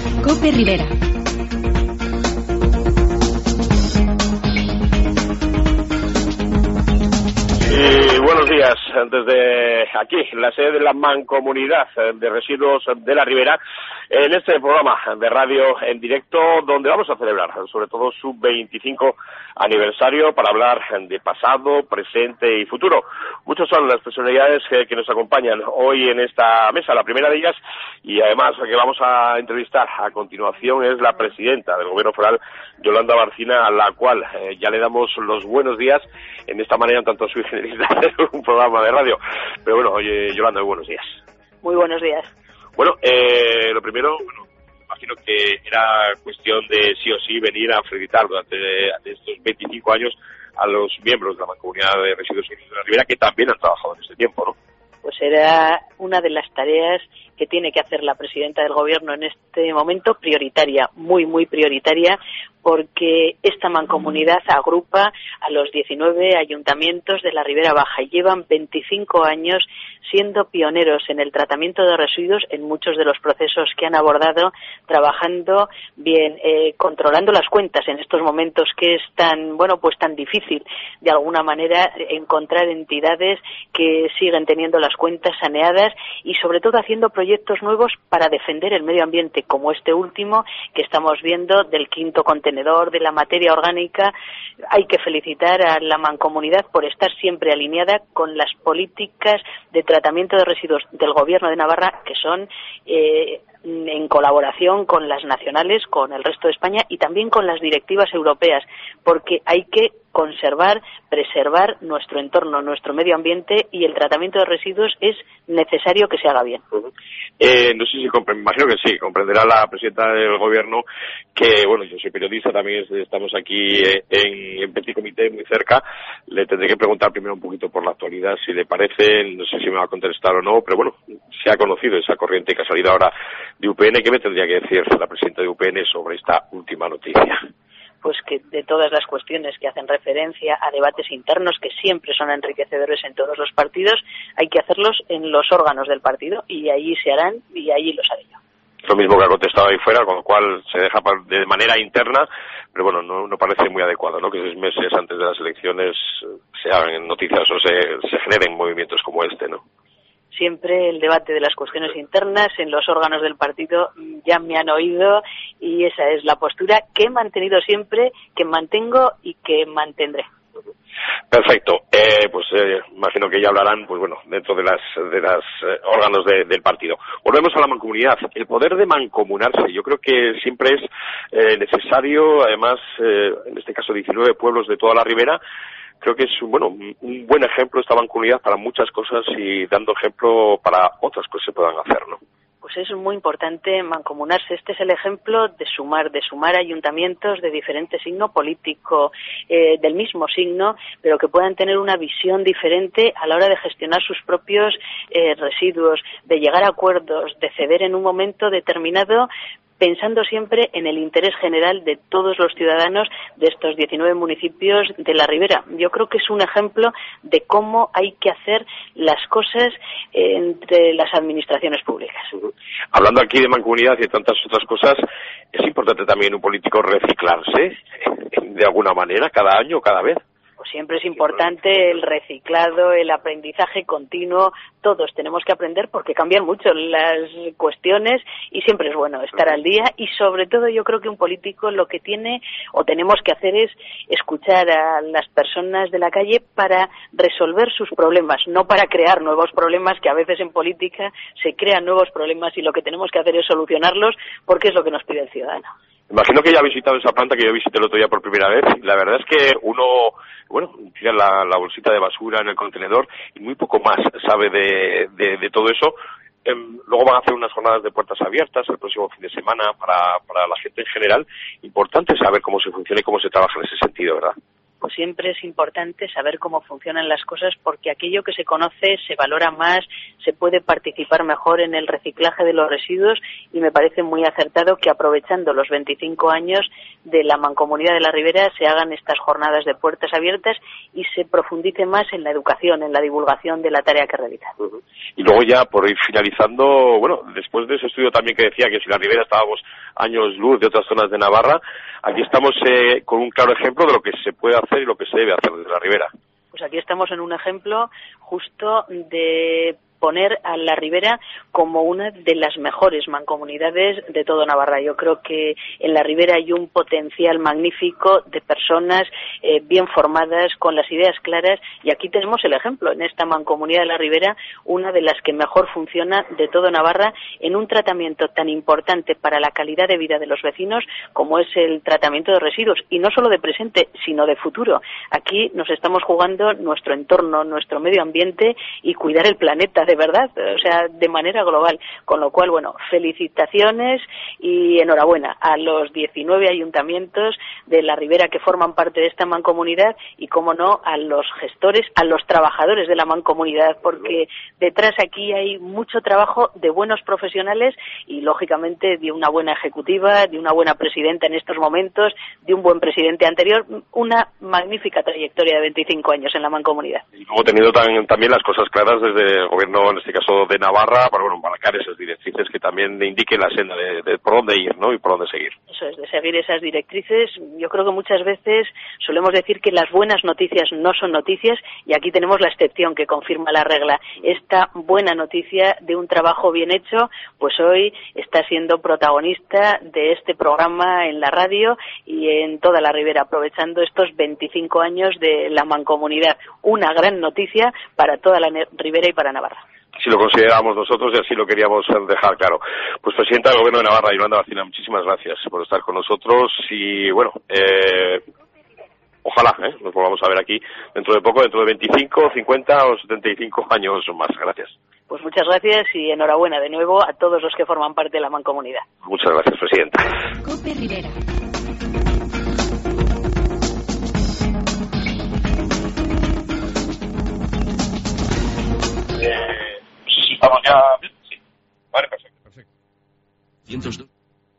COPE Rivera. Y buenos días, desde aquí, la sede de la Mancomunidad de Residuos de la Ribera, en este programa de radio en directo, donde vamos a celebrar sobre todo su 25 aniversario para hablar de pasado, presente y futuro. Muchas son las personalidades que nos acompañan hoy en esta mesa. La primera de ellas, y además que vamos a entrevistar a continuación, es la presidenta del Gobierno Foral, Yolanda Barcina, a la cual ya le damos los buenos días en esta manera tanto sui generis de un programa de radio. Pero bueno, oye, Yolanda, muy buenos días. Muy buenos días. Bueno, lo primero, imagino que era cuestión de sí o sí venir a felicitar durante estos 25 años a los miembros de la Mancomunidad de Residuos de la Ribera, que también han trabajado en este tiempo, ¿no? Pues era una de las tareas que tiene que hacer la presidenta del Gobierno en este momento, prioritaria, muy prioritaria, porque esta mancomunidad agrupa a los 19 ayuntamientos de la Ribera Baja y llevan 25 años siendo pioneros en el tratamiento de residuos en muchos de los procesos que han abordado, trabajando bien, controlando las cuentas en estos momentos que es tan difícil de alguna manera encontrar entidades que siguen teniendo las cuentas saneadas y sobre todo haciendo proyectos nuevos para defender el medio ambiente, como este último que estamos viendo del quinto contenedor de la materia orgánica. Hay que felicitar a la Mancomunidad por estar siempre alineada con las políticas de tratamiento de residuos del Gobierno de Navarra, que son en colaboración con las nacionales, con el resto de España y también con las directivas europeas, porque hay que conservar, preservar nuestro entorno, nuestro medio ambiente, y el tratamiento de residuos es necesario que se haga bien. No sé si me imagino que sí, comprenderá la presidenta del Gobierno que, bueno, yo soy periodista también, estamos aquí en Petit Comité, muy cerca. Le tendré que preguntar primero un poquito por la actualidad, si le parece, no sé si me va a contestar o no, pero bueno, se ha conocido esa corriente que ha salido ahora de UPN. ¿Qué me tendría que decir la presidenta de UPN sobre esta última noticia? Pues que de todas las cuestiones que hacen referencia a debates internos, que siempre son enriquecedores en todos los partidos, hay que hacerlos en los órganos del partido y allí se harán y allí los haré yo. Lo mismo que ha contestado ahí fuera, con lo cual se deja de manera interna, pero bueno, no parece muy adecuado, ¿no? Que 6 meses antes de las elecciones se hagan noticias o se generen movimientos como este, ¿no? Siempre el debate de las cuestiones internas en los órganos del partido ya me han oído y esa es la postura que he mantenido siempre, que mantengo y que mantendré. Perfecto. Imagino que ya hablarán, pues bueno, dentro de las órganos del partido. Volvemos a la mancomunidad. El poder de mancomunarse, yo creo que siempre es necesario, además, en este caso 19 pueblos de toda la Ribera. Creo que es un buen ejemplo esta mancomunidad para muchas cosas y dando ejemplo para otras cosas que se puedan hacer, ¿no? Pues es muy importante mancomunarse. Este es el ejemplo de sumar ayuntamientos de diferente signo político, del mismo signo, pero que puedan tener una visión diferente a la hora de gestionar sus propios residuos, de llegar a acuerdos, de ceder en un momento determinado, pensando siempre en el interés general de todos los ciudadanos de estos 19 municipios de la Ribera. Yo creo que es un ejemplo de cómo hay que hacer las cosas entre las administraciones públicas. Hablando aquí de mancomunidad y de tantas otras cosas, es importante también un político reciclarse de alguna manera, cada año, cada vez. Pues siempre es importante el reciclado, el aprendizaje continuo. Todos tenemos que aprender porque cambian mucho las cuestiones y siempre es bueno estar al día. Y sobre todo yo creo que un político lo que tiene o tenemos que hacer es escuchar a las personas de la calle para resolver sus problemas, no para crear nuevos problemas, que a veces en política se crean nuevos problemas y lo que tenemos que hacer es solucionarlos porque es lo que nos pide el ciudadano. Imagino que ya ha visitado esa planta que yo visité el otro día por primera vez. La verdad es que uno, tira la bolsita de basura en el contenedor y muy poco más sabe de todo eso. Luego van a hacer unas jornadas de puertas abiertas el próximo fin de semana para la gente en general. Importante saber cómo se funciona y cómo se trabaja en ese sentido, ¿verdad? pues siempre es importante saber cómo funcionan las cosas, porque aquello que se conoce se valora más, se puede participar mejor en el reciclaje de los residuos, y me parece muy acertado que, aprovechando los 25 años de la Mancomunidad de la Ribera, se hagan estas jornadas de puertas abiertas y se profundice más en la educación, en la divulgación de la tarea que realiza. Y luego, ya por ir finalizando, bueno, después de ese estudio también que decía que si la Ribera estábamos años luz de otras zonas de Navarra, aquí estamos con un claro ejemplo de lo que se puede hacer y lo que se debe hacer desde la Ribera. Pues aquí estamos en un ejemplo justo de poner a la Ribera como una de las mejores mancomunidades de todo Navarra. Yo creo que en la Ribera hay un potencial magnífico de personas bien formadas, con las ideas claras, y aquí tenemos el ejemplo, en esta mancomunidad de la Ribera, una de las que mejor funciona de todo Navarra, en un tratamiento tan importante para la calidad de vida de los vecinos como es el tratamiento de residuos, y no solo de presente, sino de futuro. Aquí nos estamos jugando nuestro entorno, nuestro medio ambiente y cuidar el planeta, de verdad, o sea, de manera global. Con lo cual, bueno, felicitaciones y enhorabuena a los 19 ayuntamientos de la Ribera que forman parte de esta mancomunidad, y, cómo no, a los gestores, a los trabajadores de la mancomunidad, porque detrás aquí hay mucho trabajo de buenos profesionales y, lógicamente, de una buena ejecutiva, de una buena presidenta en estos momentos, de un buen presidente anterior, una magnífica trayectoria de 25 años en la mancomunidad. Y luego, teniendo también las cosas claras desde el gobierno, en este caso de Navarra, para marcar esas directrices que también indiquen la senda de por dónde ir, ¿no? Y por dónde seguir. Eso es, de seguir esas directrices. Yo creo que muchas veces solemos decir que las buenas noticias no son noticias, y aquí tenemos la excepción que confirma la regla. Esta buena noticia de un trabajo bien hecho, pues hoy está siendo protagonista de este programa en la radio y en toda la Ribera, aprovechando estos 25 años de la mancomunidad. Una gran noticia para toda la Ribera y para Navarra. Así lo consideramos nosotros y así lo queríamos dejar claro. Pues, presidenta del Gobierno de Navarra, Yolanda Bárcena, muchísimas gracias por estar con nosotros, y bueno, ojalá nos volvamos a ver aquí dentro de poco, dentro de 25, 50 o 75 años más. Gracias. Pues muchas gracias y enhorabuena de nuevo a todos los que forman parte de la mancomunidad. Muchas gracias, presidenta. COPE Ribera. Sí, estamos ya bien. Sí. Vale, perfecto. 102.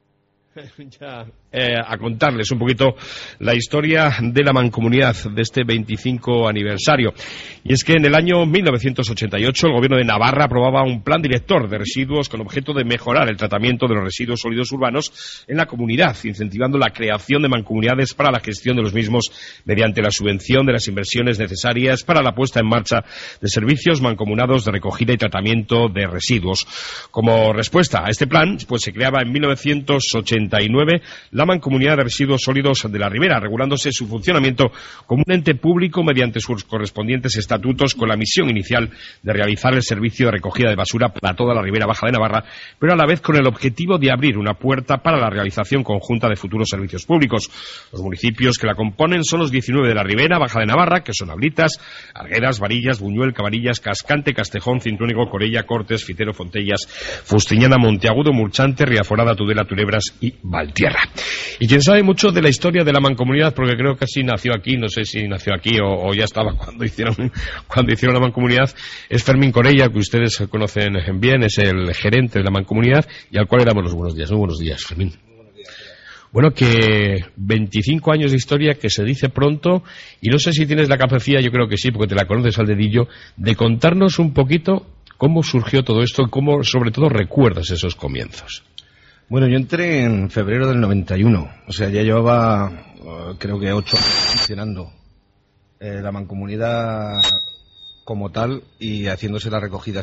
Ya, a contarles un poquito la historia de la mancomunidad de este 25 aniversario. Y es que en el año 1988 el Gobierno de Navarra aprobaba un plan director de residuos con objeto de mejorar el tratamiento de los residuos sólidos urbanos en la comunidad, incentivando la creación de mancomunidades para la gestión de los mismos mediante la subvención de las inversiones necesarias para la puesta en marcha de servicios mancomunados de recogida y tratamiento de residuos. Como respuesta a este plan, pues se creaba en 1989 la Mancomunidad de Residuos Sólidos de la Ribera, regulándose su funcionamiento como un ente público mediante sus correspondientes estatutos, con la misión inicial de realizar el servicio de recogida de basura para toda la Ribera Baja de Navarra, pero a la vez con el objetivo de abrir una puerta para la realización conjunta de futuros servicios públicos. Los municipios que la componen son los 19 de la Ribera Baja de Navarra, que son Ablitas, Arguedas, Varillas, Buñuel, Cabanillas, Cascante, Castejón, Cintruénigo, Corella, Cortes, Fitero, Fontellas, Fustiñana, Monteagudo, Murchante, Riaforada, Tudela, Tulebras y Valtierra. Y quien sabe mucho de la historia de la mancomunidad, porque creo que sí nació aquí, no sé si nació aquí o ya estaba cuando hicieron la mancomunidad, es Fermín Corella, que ustedes conocen bien, es el gerente de la mancomunidad y al cual le damos los buenos días. Muy buenos días, Fermín. Bueno, que 25 años de historia, que se dice pronto, y no sé si tienes la capacidad, yo creo que sí, porque te la conoces al dedillo, de contarnos un poquito cómo surgió todo esto y cómo, sobre todo, recuerdas esos comienzos. Bueno, yo entré en febrero del 91, o sea, ya llevaba creo que 8 años funcionando la mancomunidad como tal y haciéndose la recogida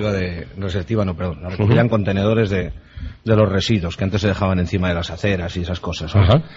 la recogida en contenedores de los residuos que antes se dejaban encima de las aceras y esas cosas, ¿no? Ajá.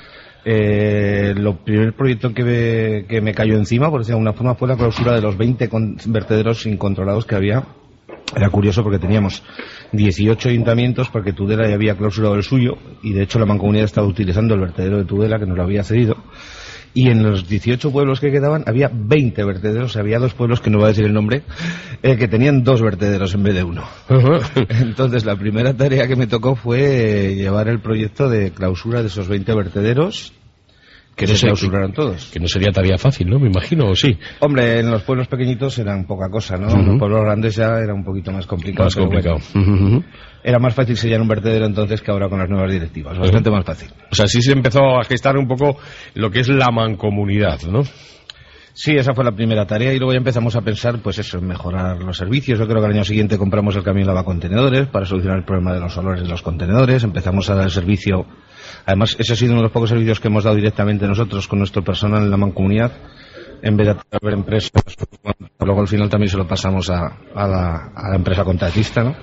Lo primer proyecto que me cayó encima, por decirlo de alguna forma, fue la clausura de los 20 vertederos incontrolados que había. Era curioso porque teníamos 18 ayuntamientos, porque Tudela ya había clausurado el suyo, y de hecho la mancomunidad estaba utilizando el vertedero de Tudela, que nos lo había cedido, y en los 18 pueblos que quedaban había 20 vertederos. Había 2 pueblos, que no voy a decir el nombre, que tenían 2 vertederos en vez de 1. Entonces la primera tarea que me tocó fue llevar el proyecto de clausura de esos 20 vertederos, que se clausuraron todos. Que no sería tarea fácil, ¿no? Me imagino, ¿o sí? Hombre, en los pueblos pequeñitos eran poca cosa, ¿no? En los pueblos grandes ya era un poquito más complicado. Más complicado. Bueno, era más fácil sellar un vertedero entonces que ahora con las nuevas directivas. Bastante más fácil. O sea, sí se empezó a gestar un poco lo que es la mancomunidad, ¿no? Sí, esa fue la primera tarea y luego ya empezamos a pensar, pues eso, en mejorar los servicios. Yo creo que al año siguiente compramos el camión lavacontenedores para solucionar el problema de los olores de los contenedores. Empezamos a dar el servicio. Además, ese ha sido uno de los pocos servicios que hemos dado directamente nosotros con nuestro personal en la mancomunidad, en vez de haber empresas. Luego al final también se lo pasamos a la empresa contratista, ¿no?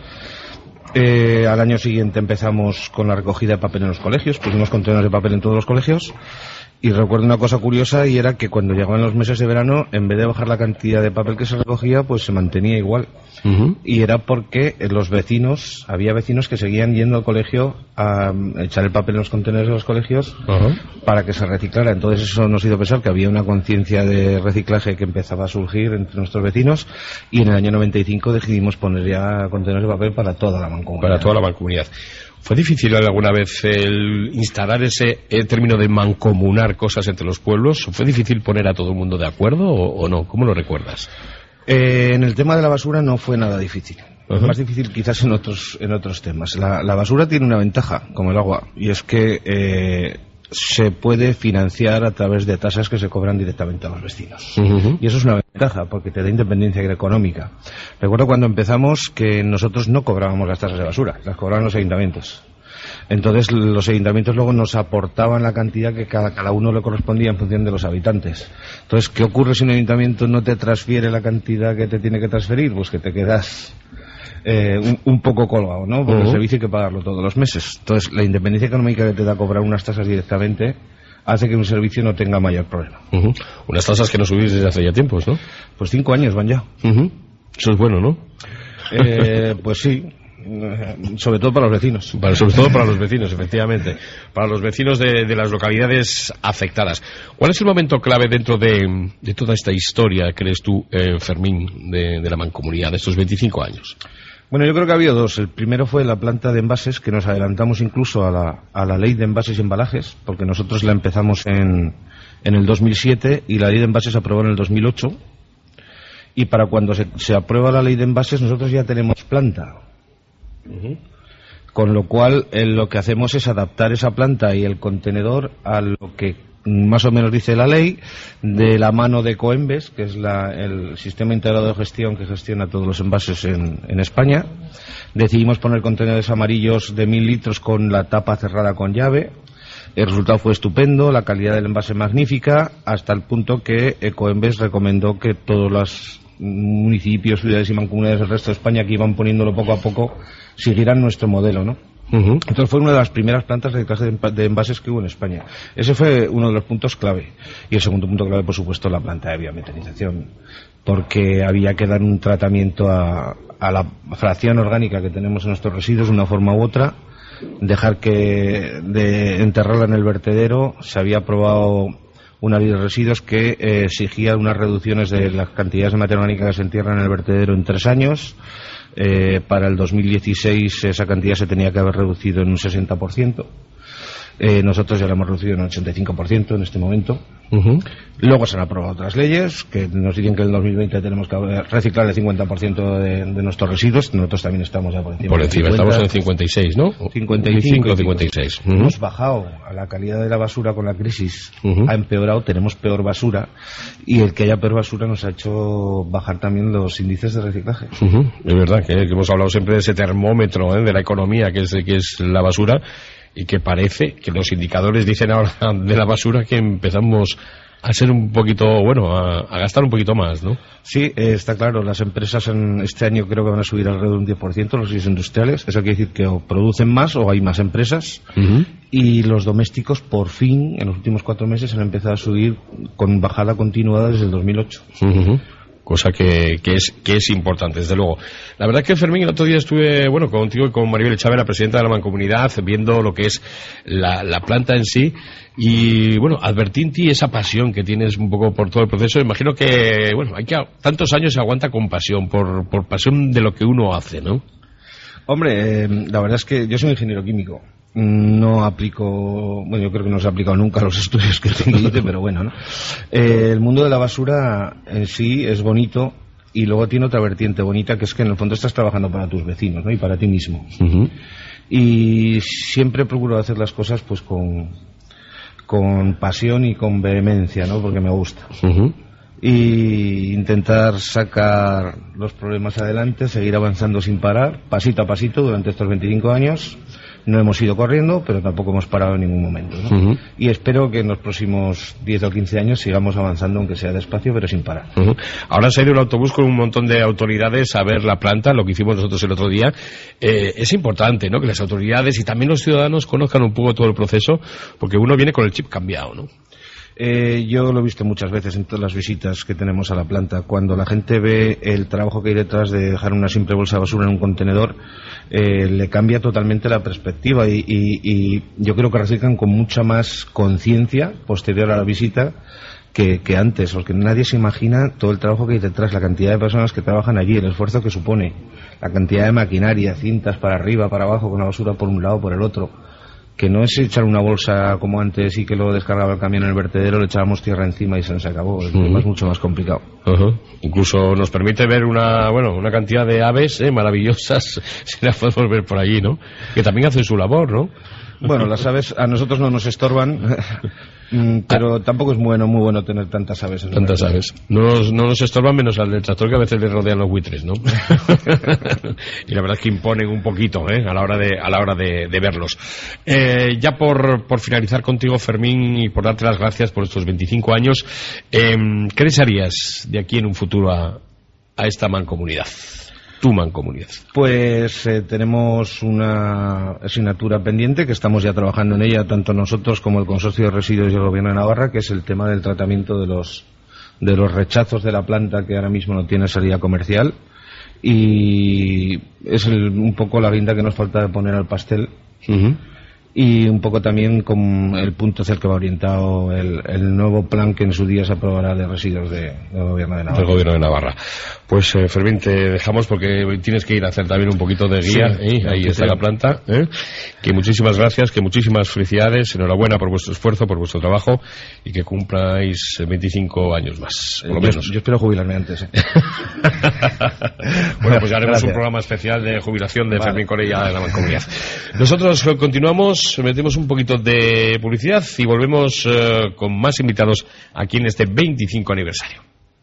Al año siguiente empezamos con la recogida de papel en los colegios, pusimos contenedores de papel en todos los colegios. Y recuerdo una cosa curiosa, y era que cuando llegaban los meses de verano, en vez de bajar la cantidad de papel que se recogía, pues se mantenía igual. Y era porque había vecinos que seguían yendo al colegio a echar el papel en los contenedores de los colegios para que se reciclara. Entonces eso nos hizo pensar que había una conciencia de reciclaje que empezaba a surgir entre nuestros vecinos, y en el año 95 decidimos poner ya contenedores de papel para toda la mancomunidad. Para toda la mancomunidad. ¿Fue difícil alguna vez el instalar ese término de mancomunar cosas entre los pueblos? ¿Fue difícil poner a todo el mundo de acuerdo o no? ¿Cómo lo recuerdas? En el tema de la basura no fue nada difícil. Más difícil quizás en otros temas. La basura tiene una ventaja, como el agua, y es que se puede financiar a través de tasas que se cobran directamente a los vecinos. Y eso es una ventaja, porque te da independencia económica. Recuerdo cuando empezamos que nosotros no cobrábamos las tasas de basura, las cobraban los ayuntamientos. Entonces los ayuntamientos luego nos aportaban la cantidad que cada uno le correspondía en función de los habitantes. Entonces, ¿qué ocurre si un ayuntamiento no te transfiere la cantidad que te tiene que transferir? Pues que te quedas un poco colgado, ¿no? Porque el servicio hay que pagarlo todos los meses. Entonces, la independencia económica que te da cobrar unas tasas directamente hace que un servicio no tenga mayor problema. Unas tasas que no subís desde hace ya tiempos, ¿no? Pues 5 años van ya. Eso es bueno, ¿no? Pues sí. Sobre todo para los vecinos. Sobre todo para los vecinos, efectivamente. Para los vecinos de las localidades afectadas. ¿Cuál es el momento clave dentro de toda esta historia, crees tú, Fermín, de la mancomunidad, de estos 25 años? Bueno, yo creo que ha habido dos. El primero fue la planta de envases, que nos adelantamos incluso a la ley de envases y embalajes, porque nosotros la empezamos en el 2007 y la ley de envases se aprobó en el 2008. Y para cuando se aprueba la ley de envases nosotros ya tenemos planta. Con lo cual lo que hacemos es adaptar esa planta y el contenedor a lo que más o menos dice la ley, de la mano de Ecoembes, que es el sistema integrado de gestión que gestiona todos los envases en España. Decidimos poner contenedores amarillos de 1000 litros con la tapa cerrada con llave. El resultado fue estupendo, la calidad del envase magnífica, hasta el punto que Ecoembes recomendó que todos los municipios, ciudades y mancomunidades del resto de España que iban poniéndolo poco a poco siguieran nuestro modelo, ¿no? Entonces fue una de las primeras plantas de envases que hubo en España. Ese fue uno de los puntos clave. Y el segundo punto clave, por supuesto, la planta de biometanización, porque había que dar un tratamiento a la fracción orgánica que tenemos en nuestros residuos de una forma u otra, dejar de enterrarla en el vertedero. Se había aprobado una ley de residuos que exigía unas reducciones de las cantidades de materia orgánica que se entierran en el vertedero en 3 años. Para el 2016 esa cantidad se tenía que haber reducido en un 60%. Nosotros ya la hemos reducido en un 85% en este momento. Luego se han aprobado otras leyes que nos dicen que en el 2020 tenemos que reciclar el 50% de nuestros residuos. Nosotros también estamos ya por encima. Por encima, estamos en el 56, ¿no? 55 o 56. Hemos bajado a la calidad de la basura con la crisis. Ha empeorado, tenemos peor basura, y el que haya peor basura nos ha hecho bajar también los índices de reciclaje. Es verdad que hemos hablado siempre de ese termómetro de la economía que es la basura, y que parece que los indicadores dicen ahora de la basura que empezamos a ser un poquito, a gastar un poquito más, ¿no? Sí, está claro. Las empresas este año creo que van a subir alrededor de un 10% los residuos industriales. Eso quiere decir que o producen más o hay más empresas. Y los domésticos, por fin, en los últimos 4 meses han empezado a subir con bajada continuada desde el 2008. Cosa que es importante, desde luego. La verdad que, Fermín, el otro día estuve, contigo y con Maribel Chávez, la presidenta de la Mancomunidad, viendo lo que es la planta en sí, y, advertí en ti esa pasión que tienes un poco por todo el proceso. Imagino que, hay que tantos años se aguanta con pasión, por pasión de lo que uno hace, ¿no? Hombre, la verdad es que yo soy ingeniero químico. no aplico, bueno, yo creo que no se ha aplicado nunca a los estudios que hice, pero bueno, ¿no? El mundo de la basura en sí es bonito y luego tiene otra vertiente bonita, que es que en el fondo estás trabajando para tus vecinos, ¿no? Y para ti mismo. Uh-huh. Y siempre procuro hacer las cosas pues con pasión y con vehemencia, ¿no? Porque me gusta. Uh-huh. Y intentar sacar los problemas adelante, seguir avanzando sin parar, pasito a pasito durante estos 25 años. No hemos ido corriendo, pero tampoco hemos parado en ningún momento, ¿no? Uh-huh. Y espero que en los próximos 10 o 15 años sigamos avanzando, aunque sea despacio, pero sin parar. Uh-huh. Ahora se ha ido el autobús con un montón de autoridades a ver la planta, lo que hicimos nosotros el otro día. Es importante, ¿no?, que las autoridades y también los ciudadanos conozcan un poco todo el proceso, porque uno viene con el chip cambiado, ¿no? Yo lo he visto muchas veces en todas las visitas que tenemos a la planta. Cuando la gente ve el trabajo que hay detrás de dejar una simple bolsa de basura en un contenedor, le cambia totalmente la perspectiva y yo creo que reciclan con mucha más conciencia posterior a la visita que antes, porque nadie se imagina todo el trabajo que hay detrás, la cantidad de personas que trabajan allí, el esfuerzo que supone, la cantidad de maquinaria, cintas para arriba, para abajo, con la basura por un lado, por el otro. Que no es echar una bolsa como antes y que luego descargaba el camión en el vertedero, le echábamos tierra encima y se nos acabó. El tema es mucho más complicado. Uh-huh. Incluso nos permite ver una cantidad de aves maravillosas, si las podemos ver por allí, ¿no? Que también hacen su labor, ¿no? Bueno, las aves a nosotros no nos estorban, pero tampoco es muy bueno tener tantas aves. Tantas aves. No nos estorban menos al del tractor, que a veces le rodean los buitres, ¿no? Y la verdad es que imponen un poquito, a la hora de verlos. Ya por finalizar contigo, Fermín, y por darte las gracias por estos 25 años, ¿qué desearías de aquí en un futuro a esta mancomunidad? Tu mancomunidad. Pues tenemos una asignatura pendiente que estamos ya trabajando en ella, tanto nosotros como el Consorcio de Residuos y el Gobierno de Navarra, que es el tema del tratamiento de los rechazos de la planta, que ahora mismo no tiene salida comercial, y es un poco la guinda que nos falta de poner al pastel. Uh-huh. Y un poco también con el punto hacia el que va orientado el nuevo plan que en su día se aprobará de residuos del Gobierno de Navarra. Del Gobierno de Navarra. Pues Fermín, te dejamos porque tienes que ir a hacer también un poquito de guía. Sí, ahí está la planta. Que muchísimas gracias, que muchísimas felicidades, enhorabuena por vuestro esfuerzo, por vuestro trabajo, y que cumpláis 25 años más, por lo menos. Yo espero jubilarme antes. Bueno, pues ya haremos un programa especial de jubilación de Fermín Corella de la Mancomunidad. Nosotros continuamos, metemos un poquito de publicidad y volvemos con más invitados aquí en este 25 aniversario.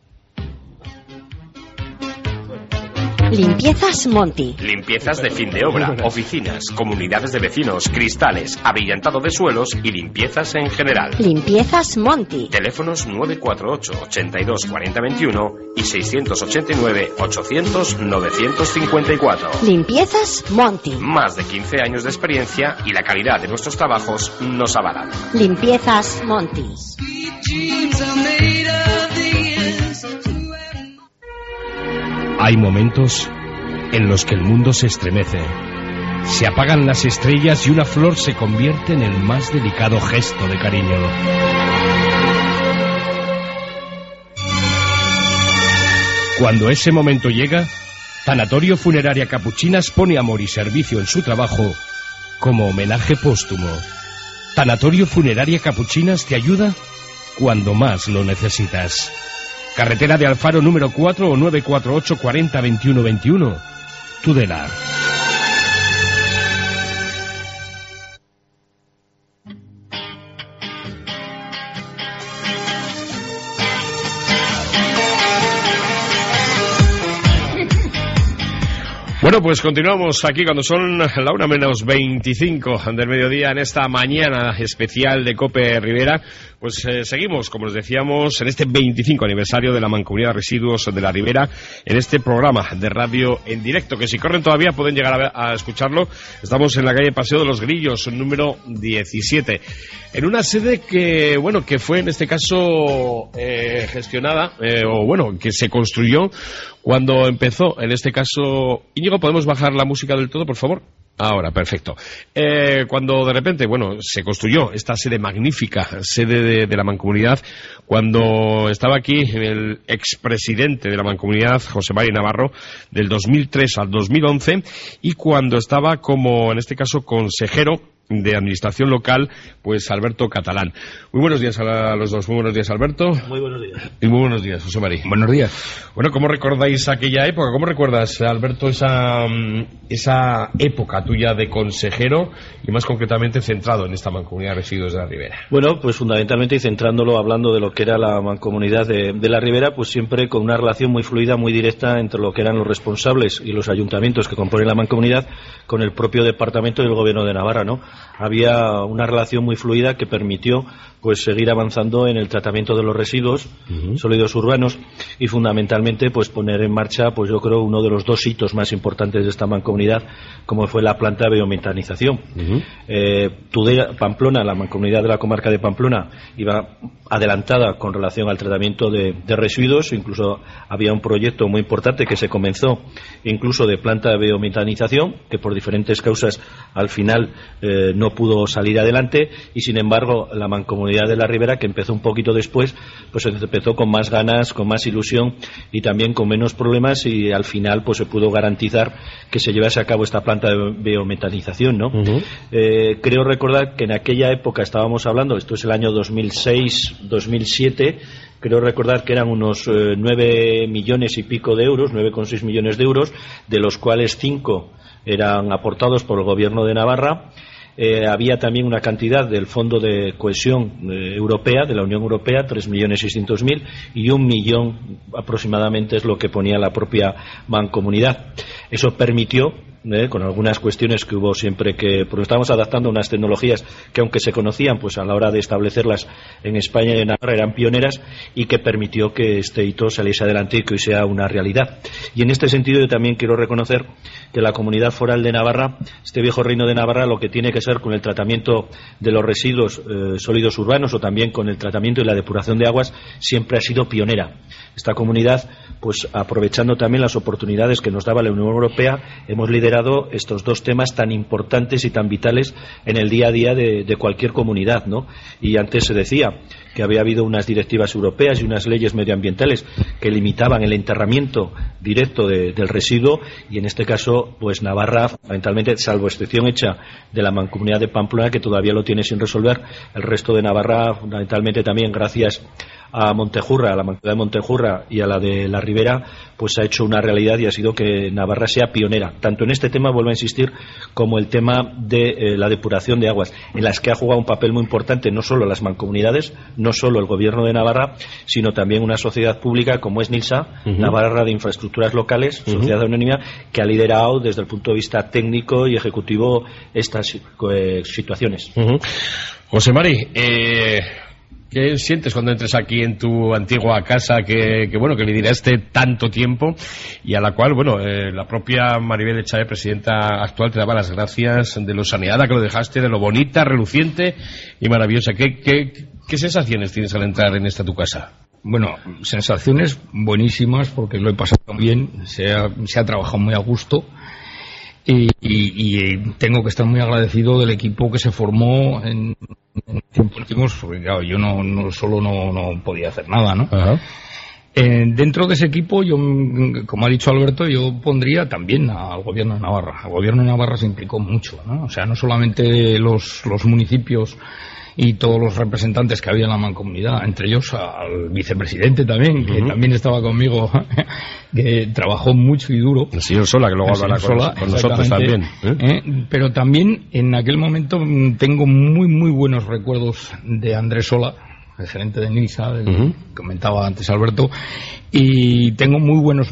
Limpiezas Monti. Limpiezas de fin de obra, oficinas, comunidades de vecinos, cristales, abrillantado de suelos y limpiezas en general. Limpiezas Monti. Teléfonos 948 82 40 21 y 689 800 954. Limpiezas Monti. Más de 15 años de experiencia y la calidad de nuestros trabajos nos avalan. Limpiezas Monti. Hay momentos en los que el mundo se estremece, se apagan las estrellas y una flor se convierte en el más delicado gesto de cariño. Cuando ese momento llega, Tanatorio Funeraria Capuchinas pone amor y servicio en su trabajo como homenaje póstumo. Tanatorio Funeraria Capuchinas te ayuda cuando más lo necesitas. Carretera de Alfaro número 4 o 948 40 21 21. Tudela. Bueno, pues continuamos aquí cuando son la 1:25 del mediodía en esta mañana especial de COPE Rivera. Pues seguimos, como les decíamos, en este 25 aniversario de la Mancomunidad de Residuos de la Ribera, en este programa de radio en directo, que si corren todavía pueden llegar a escucharlo. Estamos en la calle Paseo de los Grillos, número 17, en una sede que fue en este caso gestionada, que se construyó cuando empezó, en este caso. Íñigo, ¿podemos bajar la música del todo, por favor? Ahora, perfecto. Cuando de repente, se construyó esta sede magnífica, sede de la Mancomunidad, cuando estaba aquí el expresidente de la Mancomunidad, José Mari Navarro, del 2003 al 2011, y cuando estaba como, en este caso, consejero de Administración Local, pues Alberto Catalán. Muy buenos días a los dos. Muy buenos días, Alberto. Muy buenos días. Y muy buenos días, José María. Buenos días. Bueno, ¿cómo recordáis aquella época? ¿Cómo recuerdas, Alberto, esa época tuya de consejero y más concretamente centrado en esta Mancomunidad de Residuos de la Ribera? Bueno, pues fundamentalmente y centrándolo hablando de lo que era la Mancomunidad de la Ribera, pues siempre con una relación muy fluida, muy directa entre lo que eran los responsables y los ayuntamientos que componen la Mancomunidad con el propio departamento y el Gobierno de Navarra, ¿no? Había una relación muy fluida que permitió pues seguir avanzando en el tratamiento de los residuos sólidos urbanos y fundamentalmente pues poner en marcha pues yo creo uno de los dos hitos más importantes de esta mancomunidad, como fue la planta de biometanización. Tudela, Pamplona, la mancomunidad de la comarca de Pamplona, iba adelantada con relación al tratamiento de residuos, incluso había un proyecto muy importante que se comenzó incluso de planta de biometanización, que por diferentes causas al final no pudo salir adelante, y sin embargo la mancomunidad de la Ribera, que empezó un poquito después, pues empezó con más ganas, con más ilusión y también con menos problemas, y al final pues se pudo garantizar que se llevase a cabo esta planta de biometanización, ¿no? Creo recordar que en aquella época estábamos hablando, esto es el año 2006-2007, creo recordar que eran unos 9 millones y pico de euros, 9,6 millones de euros, de los cuales 5 eran aportados por el Gobierno de Navarra. Había también una cantidad del Fondo de Cohesión Europea, de la Unión Europea, 3.600.000, y 1 millón aproximadamente es lo que ponía la propia mancomunidad. Eso permitió, con algunas cuestiones que hubo siempre porque estábamos adaptando unas tecnologías que, aunque se conocían, pues a la hora de establecerlas en España y en Navarra eran pioneras, y que permitió que este hito saliese adelante y que hoy sea una realidad. Y en este sentido yo también quiero reconocer que la Comunidad Foral de Navarra, este viejo reino de Navarra, lo que tiene que ser con el tratamiento de los residuos sólidos urbanos o también con el tratamiento y la depuración de aguas, siempre ha sido pionera. Esta comunidad, pues aprovechando también las oportunidades que nos daba la Unión Europea, hemos liderado estos dos temas tan importantes y tan vitales en el día a día de cualquier comunidad, ¿no? Y antes se decía que había habido unas directivas europeas y unas leyes medioambientales que limitaban el enterramiento directo del residuo, y en este caso pues Navarra, fundamentalmente, salvo excepción hecha de la mancomunidad de Pamplona, que todavía lo tiene sin resolver, el resto de Navarra, fundamentalmente también gracias a Montejurra, a la mancomunidad de Montejurra y a la de la Ribera, pues ha hecho una realidad y ha sido que Navarra sea pionera, tanto en este tema, vuelvo a insistir, como el tema de la depuración de aguas, en las que ha jugado un papel muy importante no solo las mancomunidades, no solo el Gobierno de Navarra, sino también una sociedad pública como es NILSA, Navarra de Infraestructuras Locales, sociedad anónima, que ha liderado desde el punto de vista técnico y ejecutivo estas situaciones. José Mari, ¿qué sientes cuando entres aquí en tu antigua casa que le lideraste tanto tiempo y a la cual, la propia Maribel Echave, presidenta actual, te daba las gracias de lo saneada que lo dejaste, de lo bonita, reluciente y maravillosa? ¿Qué sensaciones tienes al entrar en esta tu casa? Bueno, sensaciones buenísimas, porque lo he pasado bien, se ha trabajado muy a gusto. Y tengo que estar muy agradecido del equipo que se formó en tiempos últimos, porque claro, yo no podía hacer nada, ¿no? Dentro de ese equipo, yo, como ha dicho Alberto, yo pondría también al Gobierno de Navarra. El Gobierno de Navarra se implicó mucho, ¿no? O sea, no solamente los municipios y todos los representantes que había en la mancomunidad, entre ellos al vicepresidente también, que también estaba conmigo, que trabajó mucho y duro. El señor Sola, que luego hablará con nosotros también. Pero también en aquel momento tengo muy, muy buenos recuerdos de Andrés Sola, el gerente de NILSA, comentaba antes Alberto, y tengo muy buenos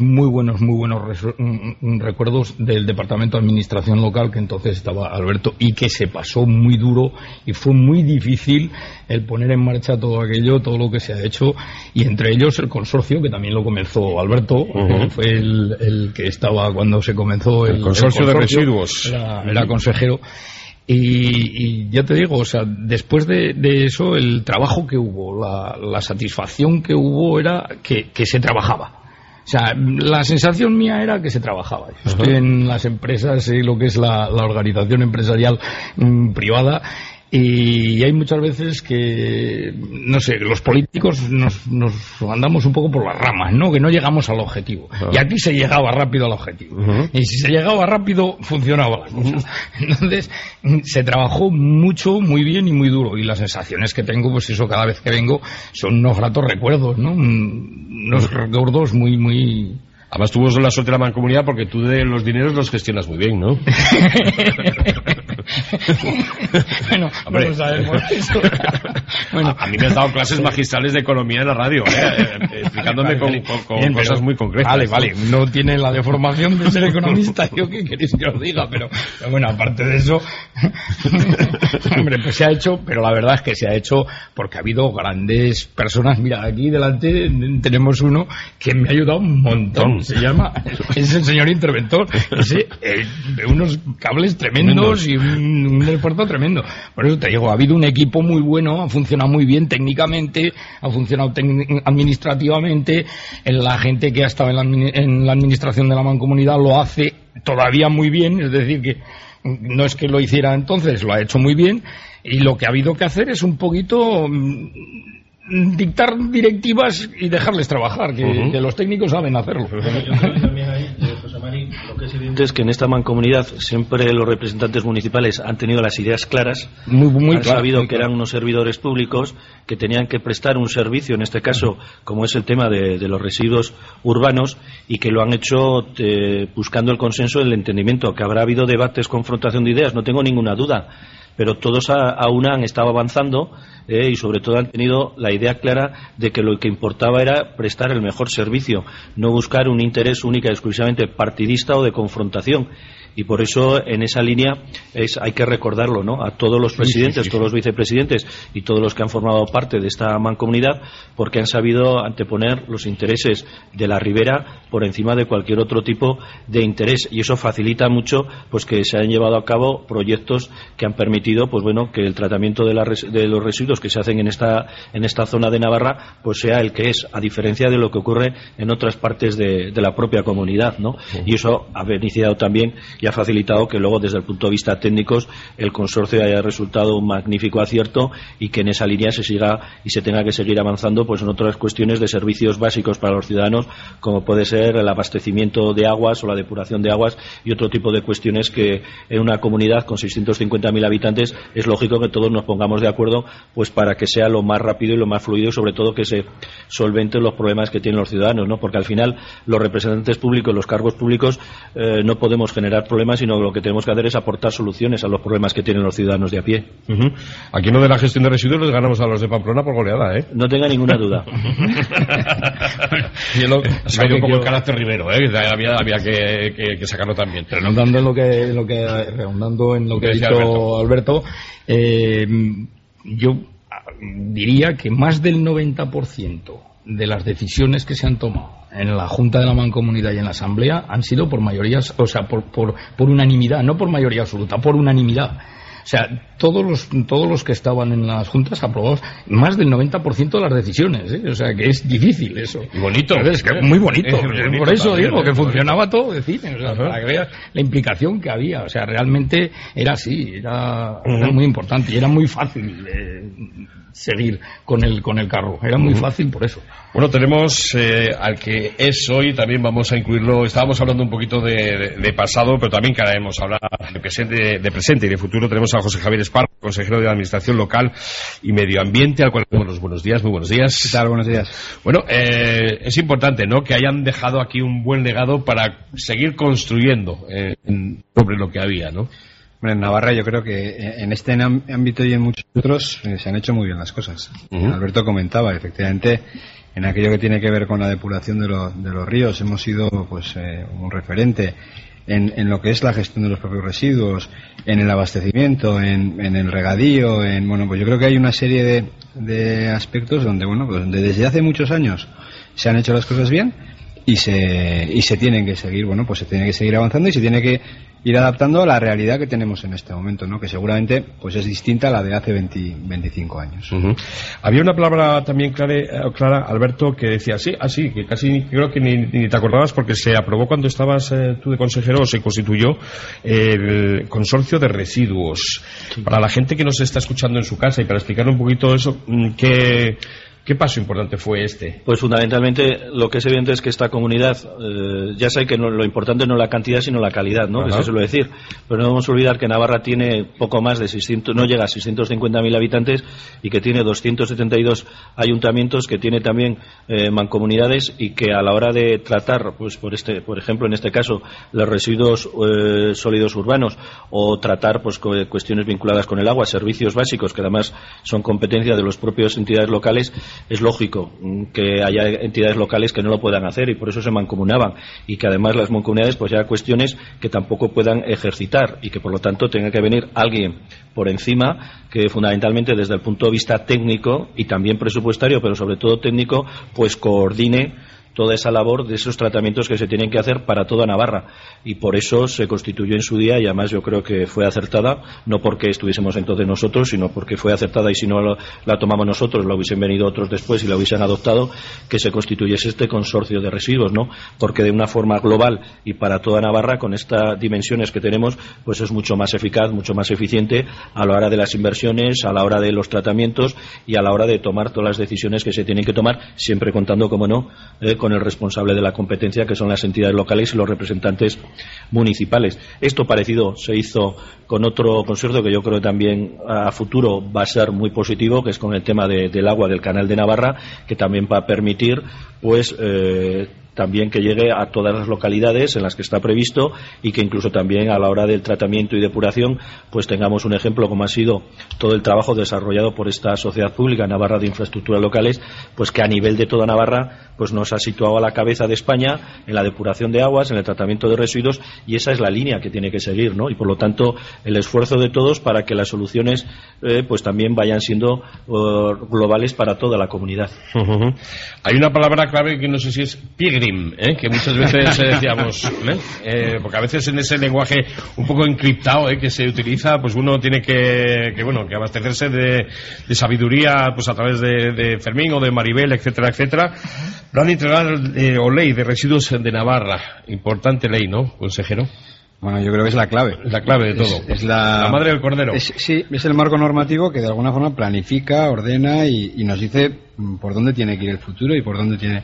recuerdos del Departamento de Administración Local, que entonces estaba Alberto, y que se pasó muy duro y fue muy difícil el poner en marcha todo aquello, todo lo que se ha hecho, y entre ellos el consorcio, que también lo comenzó Alberto, fue el que estaba cuando se comenzó el consorcio de residuos, era consejero. Y ya te digo, o sea, después de eso, el trabajo que hubo, la satisfacción que hubo era que se trabajaba. O sea, la sensación mía era que se trabajaba. Yo estoy en las empresas, lo que es la organización empresarial privada, Y hay muchas veces que, no sé, los políticos nos andamos un poco por las ramas, ¿no? Que no llegamos al objetivo. Y aquí se llegaba rápido al objetivo. Y si se llegaba rápido, funcionaba la cosa. Entonces, se trabajó mucho, muy bien y muy duro. Y las sensaciones que tengo, pues eso, cada vez que vengo, son unos gratos recuerdos, ¿no? Unos recuerdos muy, muy... Además, tuvo la suerte de la mancomunidad porque tú de los dineros los gestionas muy bien, ¿no? Bueno, hombre, no sabemos eso. Bueno, a mí me has dado clases magistrales de economía en la radio, explicándome con cosas muy concretas. Vale, no tiene la deformación de ser economista, yo qué queréis que os diga, pero bueno, aparte de eso, hombre, pues se ha hecho, pero la verdad es que se ha hecho porque ha habido grandes personas. Mira, aquí delante tenemos uno que me ha ayudado un montón, es el señor interventor, de unos cables tremendos y un esfuerzo tremendo. Por eso te digo, ha habido un equipo muy bueno, ha funcionado muy bien técnicamente, ha funcionado administrativamente, la gente que ha estado en la administración de la mancomunidad lo hace todavía muy bien, es decir, que no es que lo hiciera entonces, lo ha hecho muy bien, y lo que ha habido que hacer es un poquito dictar directivas y dejarles trabajar, que los técnicos saben hacerlo. Yo creo que también hay, José Mari, lo que es evidente es que en esta mancomunidad siempre los representantes municipales han tenido las ideas claras, han sabido que eran unos servidores públicos que tenían que prestar un servicio, en este caso, como es el tema de los residuos urbanos, y que lo han hecho buscando el consenso, el entendimiento. Que habrá habido debates, confrontación de ideas, no tengo ninguna duda, pero todos a una han estado avanzando, y sobre todo han tenido la idea clara de que lo que importaba era prestar el mejor servicio, no buscar un interés única y exclusivamente partidista o de confrontación. Y por eso, en esa línea, hay que recordarlo, ¿no?, a todos los presidentes, todos los vicepresidentes y todos los que han formado parte de esta mancomunidad, porque han sabido anteponer los intereses de la ribera por encima de cualquier otro tipo de interés, y eso facilita mucho pues que se hayan llevado a cabo proyectos que han permitido, pues bueno, que el tratamiento de los residuos que se hacen en esta zona de Navarra pues sea el que es, a diferencia de lo que ocurre en otras partes de la propia comunidad, ¿no? Y eso ha beneficiado también y ha facilitado que luego, desde el punto de vista técnicos, el consorcio haya resultado un magnífico acierto, y que en esa línea se siga y se tenga que seguir avanzando pues en otras cuestiones de servicios básicos para los ciudadanos, como puede ser el abastecimiento de aguas o la depuración de aguas y otro tipo de cuestiones que en una comunidad con 650.000 habitantes es lógico que todos nos pongamos de acuerdo pues para que sea lo más rápido y lo más fluido, y sobre todo que se solventen los problemas que tienen los ciudadanos, ¿no? Porque al final los representantes públicos, los cargos públicos, no podemos generar problemas, sino lo que tenemos que hacer es aportar soluciones a los problemas que tienen los ciudadanos de a pie. Aquí en lo de la gestión de residuos les ganamos a los de Pamplona por goleada, ¿eh? No tenga ninguna duda. Se ha ido un poco el carácter ribero, ¿eh? Había que sacarlo también. Redundando en lo que ha dicho Alberto, yo diría que más del 90% de las decisiones que se han tomado en la Junta de la Mancomunidad y en la Asamblea han sido por mayorías, o sea, por unanimidad, no por mayoría absoluta, por unanimidad. O sea, todos los que estaban en las juntas aprobados más del 90% de las decisiones, ¿eh? O sea, que es difícil eso. Y bonito. Es que muy bonito. Por eso también, digo que funcionaba todo, decir, o sea, para que veas la implicación que había. O sea, realmente era así, era muy importante y era muy fácil seguir con el carro. Era muy fácil por eso. Bueno, tenemos al que es hoy, también vamos a incluirlo. Estábamos hablando un poquito de pasado, pero también queremos hablar de presente y de futuro. Tenemos a José Javier Esparza, consejero de Administración Local y Medio Ambiente, al cual damos los buenos días. Muy buenos días. ¿Qué tal? Buenos días. Bueno, es importante, ¿no?, que hayan dejado aquí un buen legado para seguir construyendo sobre lo que había, ¿no? Bueno, en Navarra yo creo que en este ámbito y en muchos otros se han hecho muy bien las cosas. Alberto comentaba, efectivamente, en aquello que tiene que ver con la depuración de los ríos hemos sido pues un referente. En lo que es la gestión de los propios residuos, en el abastecimiento, en el regadío, bueno, pues yo creo que hay una serie de aspectos donde, bueno, pues donde desde hace muchos años se han hecho las cosas bien y se tienen que seguir, bueno, pues se tiene que seguir avanzando y se tiene que ir adaptando a la realidad que tenemos en este momento, ¿no? Que seguramente pues es distinta a la de hace 25 años. Había una palabra también clara, Alberto, que decía sí, que casi creo que ni te acordabas, porque se aprobó cuando estabas tú de consejero, o se constituyó el consorcio de residuos. Sí. Para la gente que nos está escuchando en su casa y para explicar un poquito eso, ¿qué paso importante fue este? Pues fundamentalmente lo que es evidente es que esta comunidad, ya sé que lo importante no es la cantidad sino la calidad, ¿no? Que se suele decir, pero no debemos olvidar que Navarra tiene poco más de 600, no llega a 650.000 habitantes y que tiene 272 ayuntamientos, que tiene también mancomunidades, y que a la hora de tratar, pues por ejemplo en este caso, los residuos sólidos urbanos, o tratar pues cuestiones vinculadas con el agua, servicios básicos que además son competencia de las propias entidades locales, es lógico que haya entidades locales que no lo puedan hacer, y por eso se mancomunaban, y que además las mancomunidades pues haya cuestiones que tampoco puedan ejercitar, y que por lo tanto tenga que venir alguien por encima que fundamentalmente desde el punto de vista técnico y también presupuestario, pero sobre todo técnico, pues coordine toda esa labor de esos tratamientos que se tienen que hacer para toda Navarra, y por eso se constituyó en su día, y además yo creo que fue acertada, no porque estuviésemos entonces nosotros, sino porque fue acertada, y si no la tomamos nosotros, la hubiesen venido otros después y la hubiesen adoptado, que se constituyese este consorcio de residuos, ¿no? Porque de una forma global y para toda Navarra, con estas dimensiones que tenemos, pues es mucho más eficaz, mucho más eficiente a la hora de las inversiones, a la hora de los tratamientos y a la hora de tomar todas las decisiones que se tienen que tomar, siempre contando, como no, con el responsable de la competencia, que son las entidades locales y los representantes municipales. Esto parecido se hizo con otro consorcio que yo creo que también a futuro va a ser muy positivo, que es con el tema del agua del Canal de Navarra, que también va a permitir pues también que llegue a todas las localidades en las que está previsto, y que incluso también a la hora del tratamiento y depuración pues tengamos un ejemplo como ha sido todo el trabajo desarrollado por esta sociedad pública Navarra de Infraestructuras Locales, pues que a nivel de toda Navarra pues nos ha situado a la cabeza de España en la depuración de aguas, en el tratamiento de residuos, y esa es la línea que tiene que seguir, ¿no? Y por lo tanto el esfuerzo de todos para que las soluciones pues también vayan siendo globales para toda la comunidad. Hay una palabra clave que no sé si es pilgrim, que muchas veces decíamos, porque a veces en ese lenguaje un poco encriptado que se utiliza, pues uno tiene que abastecerse de sabiduría pues a través de Fermín o de Maribel, etcétera, etcétera. Plan integral o ley de residuos de Navarra, importante ley, ¿no, consejero? Bueno, yo creo que es la clave. Es la clave de todo. Es la madre del cordero. Sí, es el marco normativo que de alguna forma planifica, ordena y nos dice por dónde tiene que ir el futuro y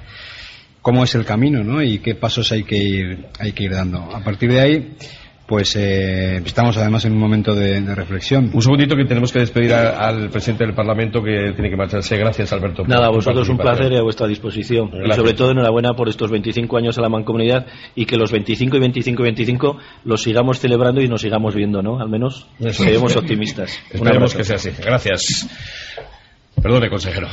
cómo es el camino, ¿no? Y qué pasos hay que ir dando. A partir de ahí, pues estamos además en un momento de reflexión. Un segundito, que tenemos que despedir al presidente del Parlamento, que tiene que marcharse. Gracias, Alberto. Nada, a vosotros un placer y a vuestra disposición. Gracias. Y sobre todo enhorabuena por estos 25 años a la Mancomunidad, y que los 25 y 25 y 25 los sigamos celebrando y nos sigamos viendo, ¿no? Al menos seremos optimistas. Esperemos que sea así. Gracias. Perdone, consejero.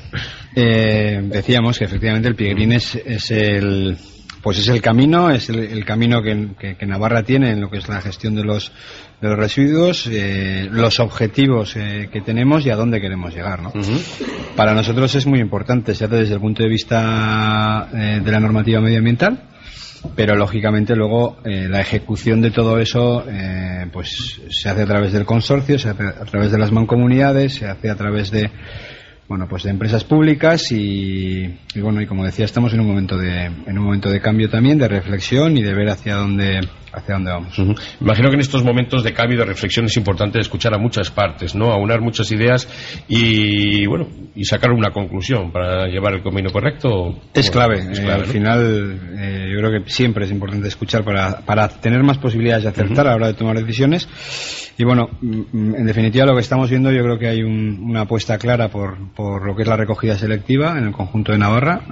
Decíamos que efectivamente el Pilgrim es el camino, es el camino que Navarra tiene en lo que es la gestión de los residuos, los objetivos que tenemos y a dónde queremos llegar, ¿no? Para nosotros es muy importante, se hace desde el punto de vista de la normativa medioambiental, pero lógicamente luego la ejecución de todo eso pues se hace a través del consorcio, se hace a través de las mancomunidades, se hace a través de empresas públicas y como decía, estamos en un momento de cambio también, de reflexión y de ver hacia dónde vamos. Imagino que en estos momentos de cambio y de reflexión es importante escuchar a muchas partes, ¿no? Aunar muchas ideas y sacar una conclusión para llevar el camino correcto. Es clave. Al final yo creo que siempre es importante escuchar para tener más posibilidades de acertar a la hora de tomar decisiones. Y en definitiva lo que estamos viendo, yo creo que hay una apuesta clara por lo que es la recogida selectiva en el conjunto de Navarra.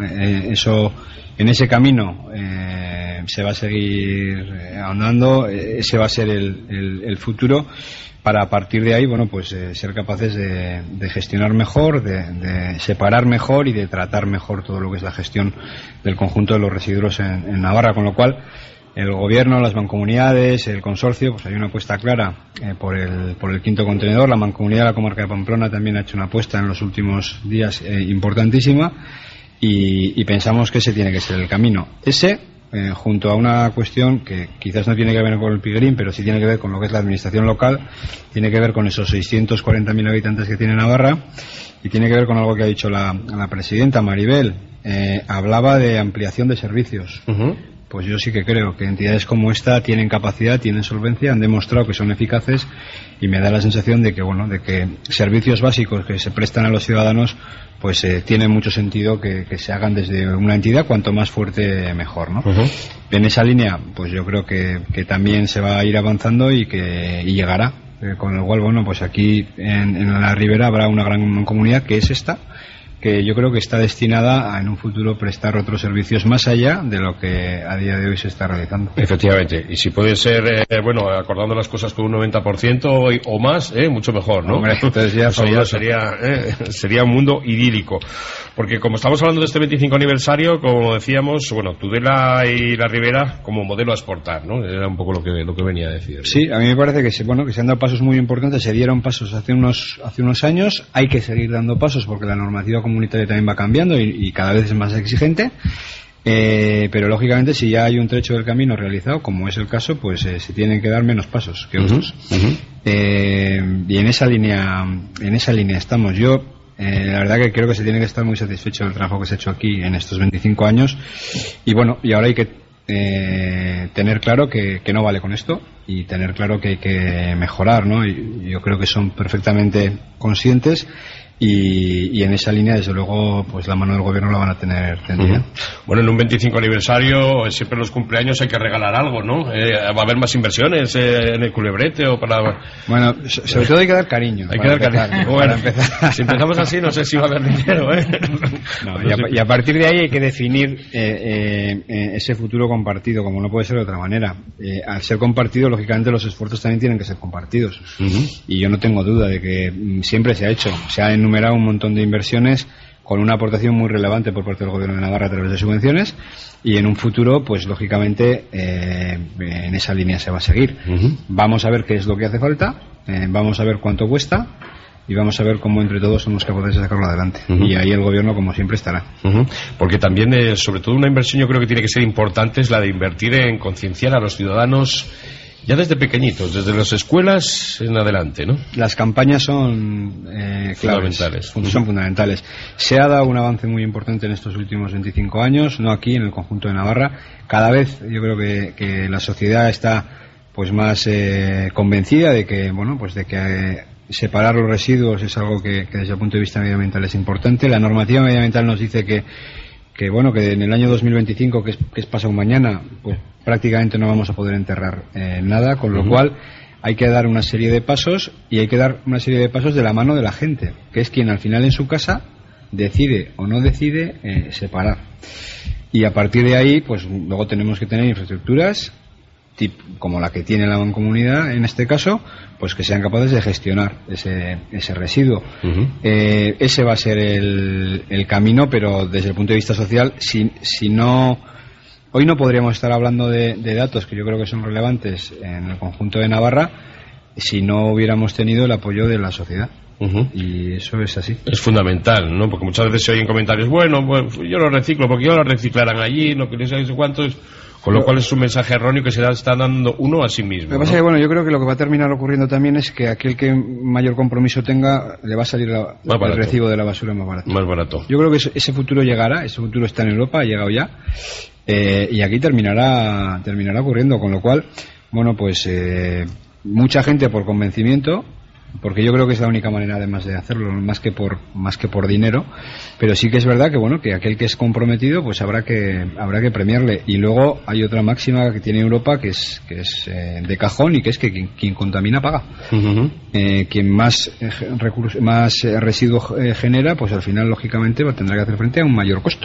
En ese camino se va a seguir ahondando, ese va a ser el futuro, para a partir de ahí ser capaces de gestionar mejor, de separar mejor y de tratar mejor todo lo que es la gestión del conjunto de los residuos en Navarra, con lo cual el gobierno, las mancomunidades, el consorcio, pues hay una apuesta clara por el quinto contenedor. La mancomunidad de la comarca de Pamplona también ha hecho una apuesta en los últimos días importantísima, y pensamos que ese tiene que ser el camino. Ese junto a una cuestión que quizás no tiene que ver con el Piguerín, pero sí tiene que ver con lo que es la administración local, tiene que ver con esos 640.000 habitantes que tiene Navarra, y tiene que ver con algo que ha dicho la presidenta Maribel. Hablaba de ampliación de servicios. Pues yo sí que creo que entidades como esta tienen capacidad, tienen solvencia, han demostrado que son eficaces, y me da la sensación de que, bueno, de que servicios básicos que se prestan a los ciudadanos, pues tiene mucho sentido que se hagan desde una entidad, cuanto más fuerte mejor, ¿no? En esa línea, pues yo creo que también se va a ir avanzando y llegará. Con lo cual, bueno, pues aquí en la Ribera habrá una gran comunidad, que es esta, que yo creo que está destinada a en un futuro prestar otros servicios más allá de lo que a día de hoy se está realizando. Efectivamente, y si puede ser, bueno, acordando las cosas con un 90% o más, mucho mejor, ¿no? Hombre, entonces ya sería un mundo idílico. Porque como estamos hablando de este 25 aniversario, como decíamos, bueno, Tudela y la Ribera como modelo a exportar, ¿no? Era un poco lo que venía a decir, ¿no? Sí, a mí me parece que se han dado pasos muy importantes, se dieron pasos hace unos años, hay que seguir dando pasos porque la normativa comunitaria también va cambiando y cada vez es más exigente, pero lógicamente si ya hay un trecho del camino realizado, como es el caso, pues se tienen que dar menos pasos que otros. Y en esa línea estamos. Yo la verdad que creo que se tiene que estar muy satisfecho del trabajo que se ha hecho aquí en estos 25 años, y bueno, y ahora hay que tener claro que no vale con esto, y tener claro que hay que mejorar, ¿no? Y yo creo que son perfectamente conscientes, y en esa línea, desde luego, pues la mano del gobierno la van a tener tendida. Bueno, en un 25 aniversario, siempre en los cumpleaños hay que regalar algo, ¿no? ¿Va a haber más inversiones en el culebrete o para...? Bueno, sobre todo hay que dar cariño. Hay que dar cariño. Bueno, si empezamos así, no sé si va a haber dinero, ¿eh? No, y a partir de ahí hay que definir ese futuro compartido, como no puede ser de otra manera. Al ser compartido, lógicamente, los esfuerzos también tienen que ser compartidos. Y yo no tengo duda de que siempre se ha hecho. Se ha enumerado un montón de inversiones con una aportación muy relevante por parte del Gobierno de Navarra a través de subvenciones, y en un futuro, pues lógicamente en esa línea se va a seguir. Vamos a ver qué es lo que hace falta, vamos a ver cuánto cuesta, y vamos a ver cómo entre todos somos capaces de sacarlo adelante. Y ahí el gobierno, como siempre, estará. Porque también, sobre todo, una inversión yo creo que tiene que ser importante, es la de invertir en concienciar a los ciudadanos ya desde pequeñitos, desde las escuelas en adelante, ¿no? Las campañas son fundamentales. Son fundamentales. Se ha dado un avance muy importante en estos últimos 25 años, no aquí, en el conjunto de Navarra. Cada vez yo creo que la sociedad está pues más convencida de que, bueno, pues de que separar los residuos es algo que desde el punto de vista medioambiental es importante. La normativa medioambiental nos dice que bueno, que en el año 2025, que es pasado mañana, pues prácticamente no vamos a poder enterrar nada, con lo cual hay que dar una serie de pasos, y hay que dar una serie de pasos de la mano de la gente, que es quien al final en su casa decide o no decide separar. Y a partir de ahí, pues luego tenemos que tener infraestructuras como la que tiene la mancomunidad en este caso, pues que sean capaces de gestionar ese residuo. Ese va a ser el camino, pero desde el punto de vista social, si no, hoy no podríamos estar hablando de datos que yo creo que son relevantes en el conjunto de Navarra si no hubiéramos tenido el apoyo de la sociedad. Y eso es así. Es fundamental, ¿no? Porque muchas veces se oyen comentarios, bueno, pues yo lo reciclo porque yo lo reciclarán allí, no queréis saber cuántos. Con lo cual es un mensaje erróneo que se está dando uno a sí mismo. Lo que pasa es que, bueno, yo creo que lo que va a terminar ocurriendo también es que aquel que mayor compromiso tenga, le va a salir el recibo de la basura más barato. Más barato. Yo creo que ese futuro llegará, ese futuro está en Europa, ha llegado ya, y aquí terminará ocurriendo, con lo cual, bueno, pues mucha gente por convencimiento, porque yo creo que es la única manera además de hacerlo, más que por dinero, pero sí que es verdad que, bueno, que aquel que es comprometido, pues habrá que premiarle. Y luego hay otra máxima que tiene Europa que es de cajón, y que es que quien contamina paga. Quien más residuos genera, pues al final lógicamente tendrá que hacer frente a un mayor costo.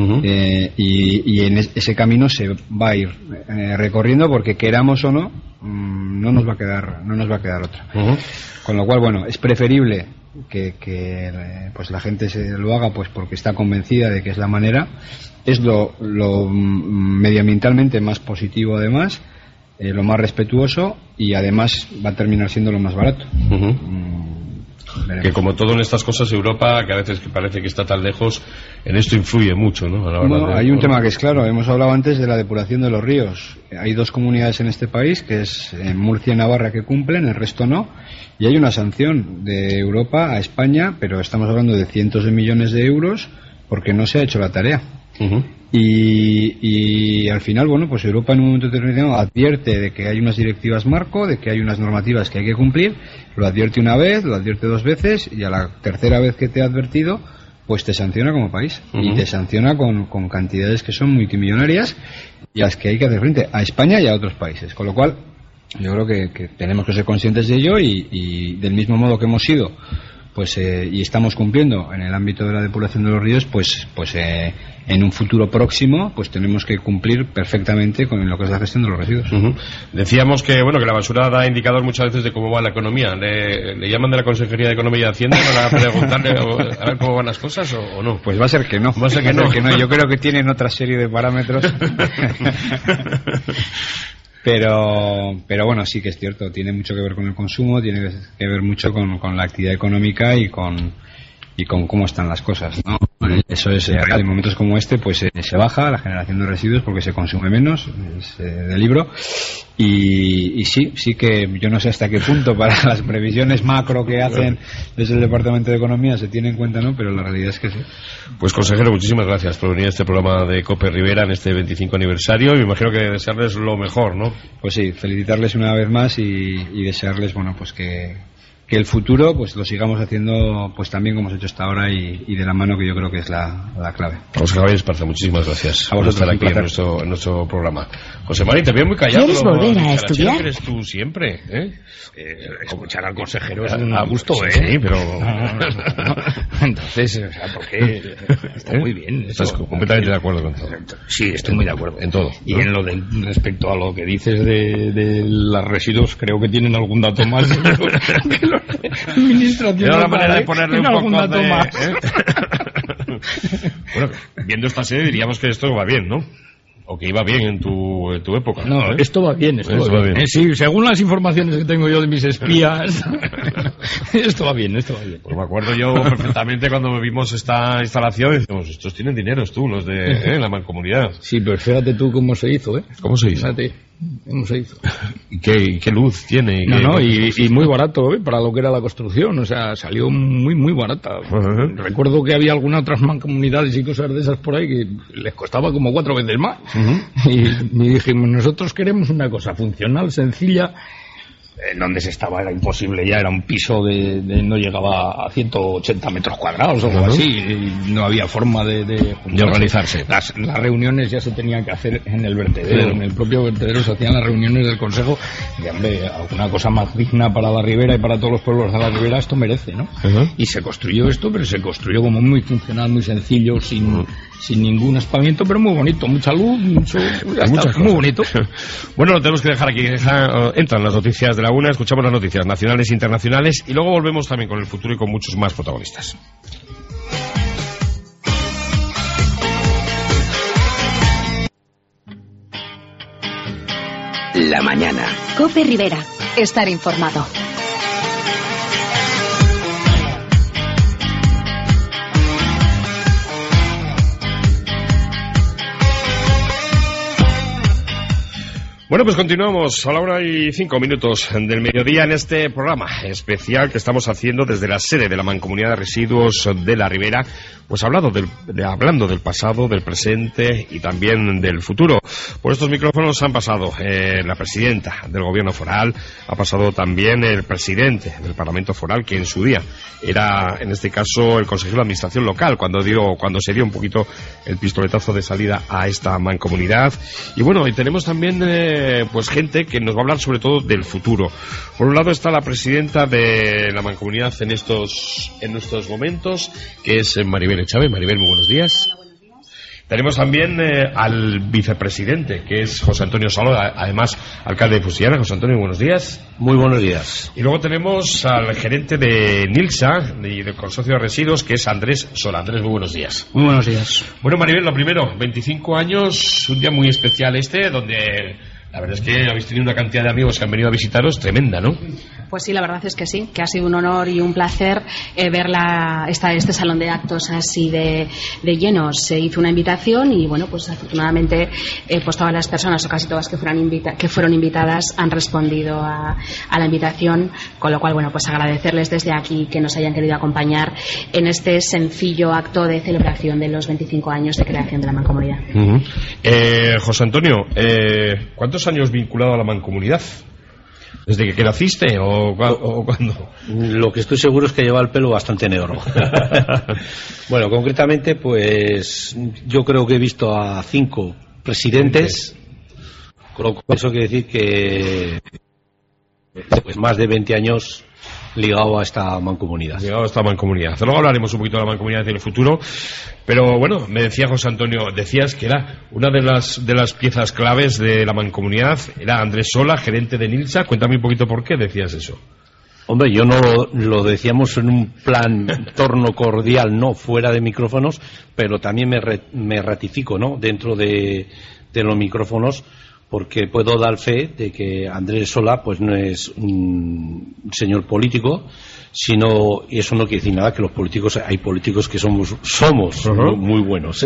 Y en ese camino se va a ir recorriendo, porque queramos o no, no nos va a quedar otra. Con lo cual, bueno, es preferible que pues la gente se lo haga pues porque está convencida de que es la manera, es lo medioambientalmente más positivo, además, lo más respetuoso, y además va a terminar siendo lo más barato. Que como todo en estas cosas, Europa, que a veces parece que está tan lejos, en esto influye mucho, ¿no? A la hora Hay un tema que es claro, hemos hablado antes de la depuración de los ríos. Hay 2 comunidades en este país, que es en Murcia y Navarra, que cumplen, el resto no. Y hay una sanción de Europa a España, pero estamos hablando de cientos de millones de euros, porque no se ha hecho la tarea. Y al final, bueno, pues Europa en un momento determinado advierte de que hay unas directivas marco, de que hay unas normativas que hay que cumplir, lo advierte una vez, lo advierte 2 veces, y a la tercera vez que te ha advertido, pues te sanciona como país. Y te sanciona con cantidades que son multimillonarias y a las que hay que hacer frente a España y a otros países. Con lo cual, yo creo que tenemos que ser conscientes de ello y del mismo modo que hemos sido y estamos cumpliendo en el ámbito de la depuración de los ríos, en un futuro próximo pues tenemos que cumplir perfectamente con lo que es la gestión de los residuos. Decíamos que que la basura da indicador muchas veces de cómo va la economía. ¿Le llaman de la Consejería de Economía y Hacienda para preguntarle a ver cómo van las cosas o no? Pues va a ser que no. Yo creo que tienen otra serie de parámetros. Pero bueno, sí que es cierto, tiene mucho que ver con el consumo, tiene que ver mucho con la actividad económica y con cómo están las cosas, ¿no? Eso es real. En momentos como este, pues se baja la generación de residuos porque se consume menos, es de libro. Y sí que yo no sé hasta qué punto para las previsiones macro que hacen desde el Departamento de Economía se tiene en cuenta, ¿no? Pero la realidad es que sí. Pues consejero, muchísimas gracias por venir a este programa de COPE Rivera en este 25 aniversario y me imagino que desearles lo mejor, ¿no? Pues sí, felicitarles una vez más y desearles, bueno, pues que el futuro pues lo sigamos haciendo pues también como hemos hecho hasta ahora y de la mano, que yo creo que es la clave. José Javier Esparza, muchísimas gracias a vosotros por estar aquí en nuestro programa. José María, te veo muy callado. ¿Quieres volver a estudiar? Que eres tú siempre, escuchar al consejero es un gusto, Sí, pero entonces, o sea, porque está muy bien. Estás completamente de acuerdo con todo. Sí, estoy muy de acuerdo en todo, ¿no? Y en lo respecto a lo que dices de los residuos, creo que tienen algún dato más que los administrativos. Era la manera de ponerle un algún poco dato más. Bueno, viendo esta serie diríamos que esto va bien, ¿no? O que iba bien en tu época. No, esto va bien, esto va bien. Sí, según las informaciones que tengo yo de mis espías, esto va bien. Pues me acuerdo yo perfectamente cuando vimos esta instalación y decimos, estos tienen dinero, los de la mancomunidad. Sí, pero fíjate tú cómo se hizo, ¿eh? ¿Cómo se hizo? Fíjate cómo se hizo. ¿Y qué luz tiene? Y muy barato, ¿eh? Para lo que era la construcción, o sea, salió muy, muy barata. Recuerdo que había algunas otras mancomunidades y cosas de esas por ahí que les costaba como 4 veces más. Y dijimos, nosotros queremos una cosa funcional, sencilla. En donde se estaba era imposible ya, era un piso no llegaba a 180 metros cuadrados o algo así, y no había forma de organizarse. Las reuniones ya se tenían que hacer en el vertedero, en el propio vertedero se hacían las reuniones del consejo, y hombre, alguna cosa más digna para la Ribera y para todos los pueblos de la Ribera esto merece, ¿no? Y se construyó esto, pero se construyó como muy funcional, muy sencillo, sin ningún espamiento, pero muy bonito, mucha luz, muy bonito. Bueno, lo tenemos que dejar aquí. Entran las noticias de la una, escuchamos las noticias nacionales e internacionales y luego volvemos también con el futuro y con muchos más protagonistas. La mañana. COPE Rivera. Estar informado. Bueno, pues continuamos a la 1:05 del mediodía en este programa especial que estamos haciendo desde la sede de la Mancomunidad de Residuos de la Ribera, pues hablando del pasado, del presente y también del futuro. Por estos micrófonos han pasado la presidenta del Gobierno foral, ha pasado también el presidente del Parlamento foral, que en su día era, en este caso, el consejero de Administración local, cuando se dio un poquito el pistoletazo de salida a esta mancomunidad. Y bueno, y tenemos también pues gente que nos va a hablar sobre todo del futuro. Por un lado está la presidenta de la mancomunidad en estos momentos, que es Maribel Echave. Maribel, muy buenos días. Tenemos también al vicepresidente, que es José Antonio Saló, además alcalde de Fusiana. José Antonio, buenos días. Muy buenos días. Y luego tenemos al gerente de Nilsa y del Consorcio de Residuos, que es Andrés Sola. Andrés, muy buenos días. Muy buenos días. Bueno, Maribel, lo primero, 25 años, un día muy especial donde La verdad es que habéis tenido una cantidad de amigos que han venido a visitaros tremenda, ¿no? Pues sí, la verdad es que sí, que ha sido un honor y un placer ver este salón de actos así de llenos. Se hizo una invitación y, bueno, pues afortunadamente pues todas las personas, o casi todas que fueron invitadas, han respondido a la invitación, con lo cual, bueno, pues agradecerles desde aquí que nos hayan querido acompañar en este sencillo acto de celebración de los 25 años de creación de la Mancomunidad. José Antonio, ¿cuántos años vinculado a la Mancomunidad? ¿Desde que naciste o cuándo? Lo que estoy seguro es que lleva el pelo bastante negro. Bueno, concretamente, pues yo creo que he visto a 5 presidentes, con lo cual eso quiere decir que pues más de 20 años ligado a esta mancomunidad. Luego hablaremos un poquito de la mancomunidad en el futuro, pero bueno, me decía José Antonio, decías que era una de las piezas claves de la mancomunidad, era Andrés Sola, gerente de Nilsa. Cuéntame un poquito por qué decías eso. Hombre, yo no lo decíamos en un plan torno cordial, no fuera de micrófonos, pero también me ratifico, ¿no?, dentro de los micrófonos, porque puedo dar fe de que Andrés Sola pues no es un señor político, sino, y eso no quiere decir nada, que los políticos, hay políticos que somos muy buenos,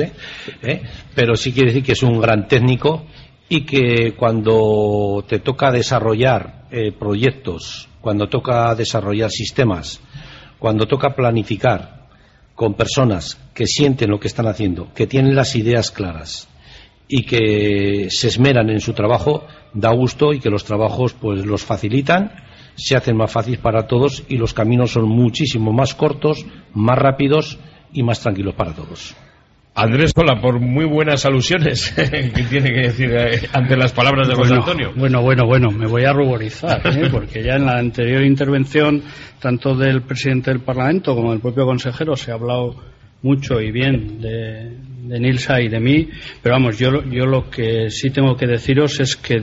pero sí quiere decir que es un gran técnico y que cuando te toca desarrollar proyectos, cuando toca desarrollar sistemas, cuando toca planificar con personas que sienten lo que están haciendo, que tienen las ideas claras y que se esmeran en su trabajo, da gusto, y que los trabajos pues los facilitan, se hacen más fácil para todos y los caminos son muchísimo más cortos, más rápidos y más tranquilos para todos. Andrés Sola, por muy buenas alusiones que tiene que decir ante las palabras de José Antonio. Bueno, me voy a ruborizar, porque ya en la anterior intervención, tanto del presidente del Parlamento como del propio consejero, se ha hablado mucho y bien de Nilsa y de mí, pero vamos, yo lo que sí tengo que deciros es que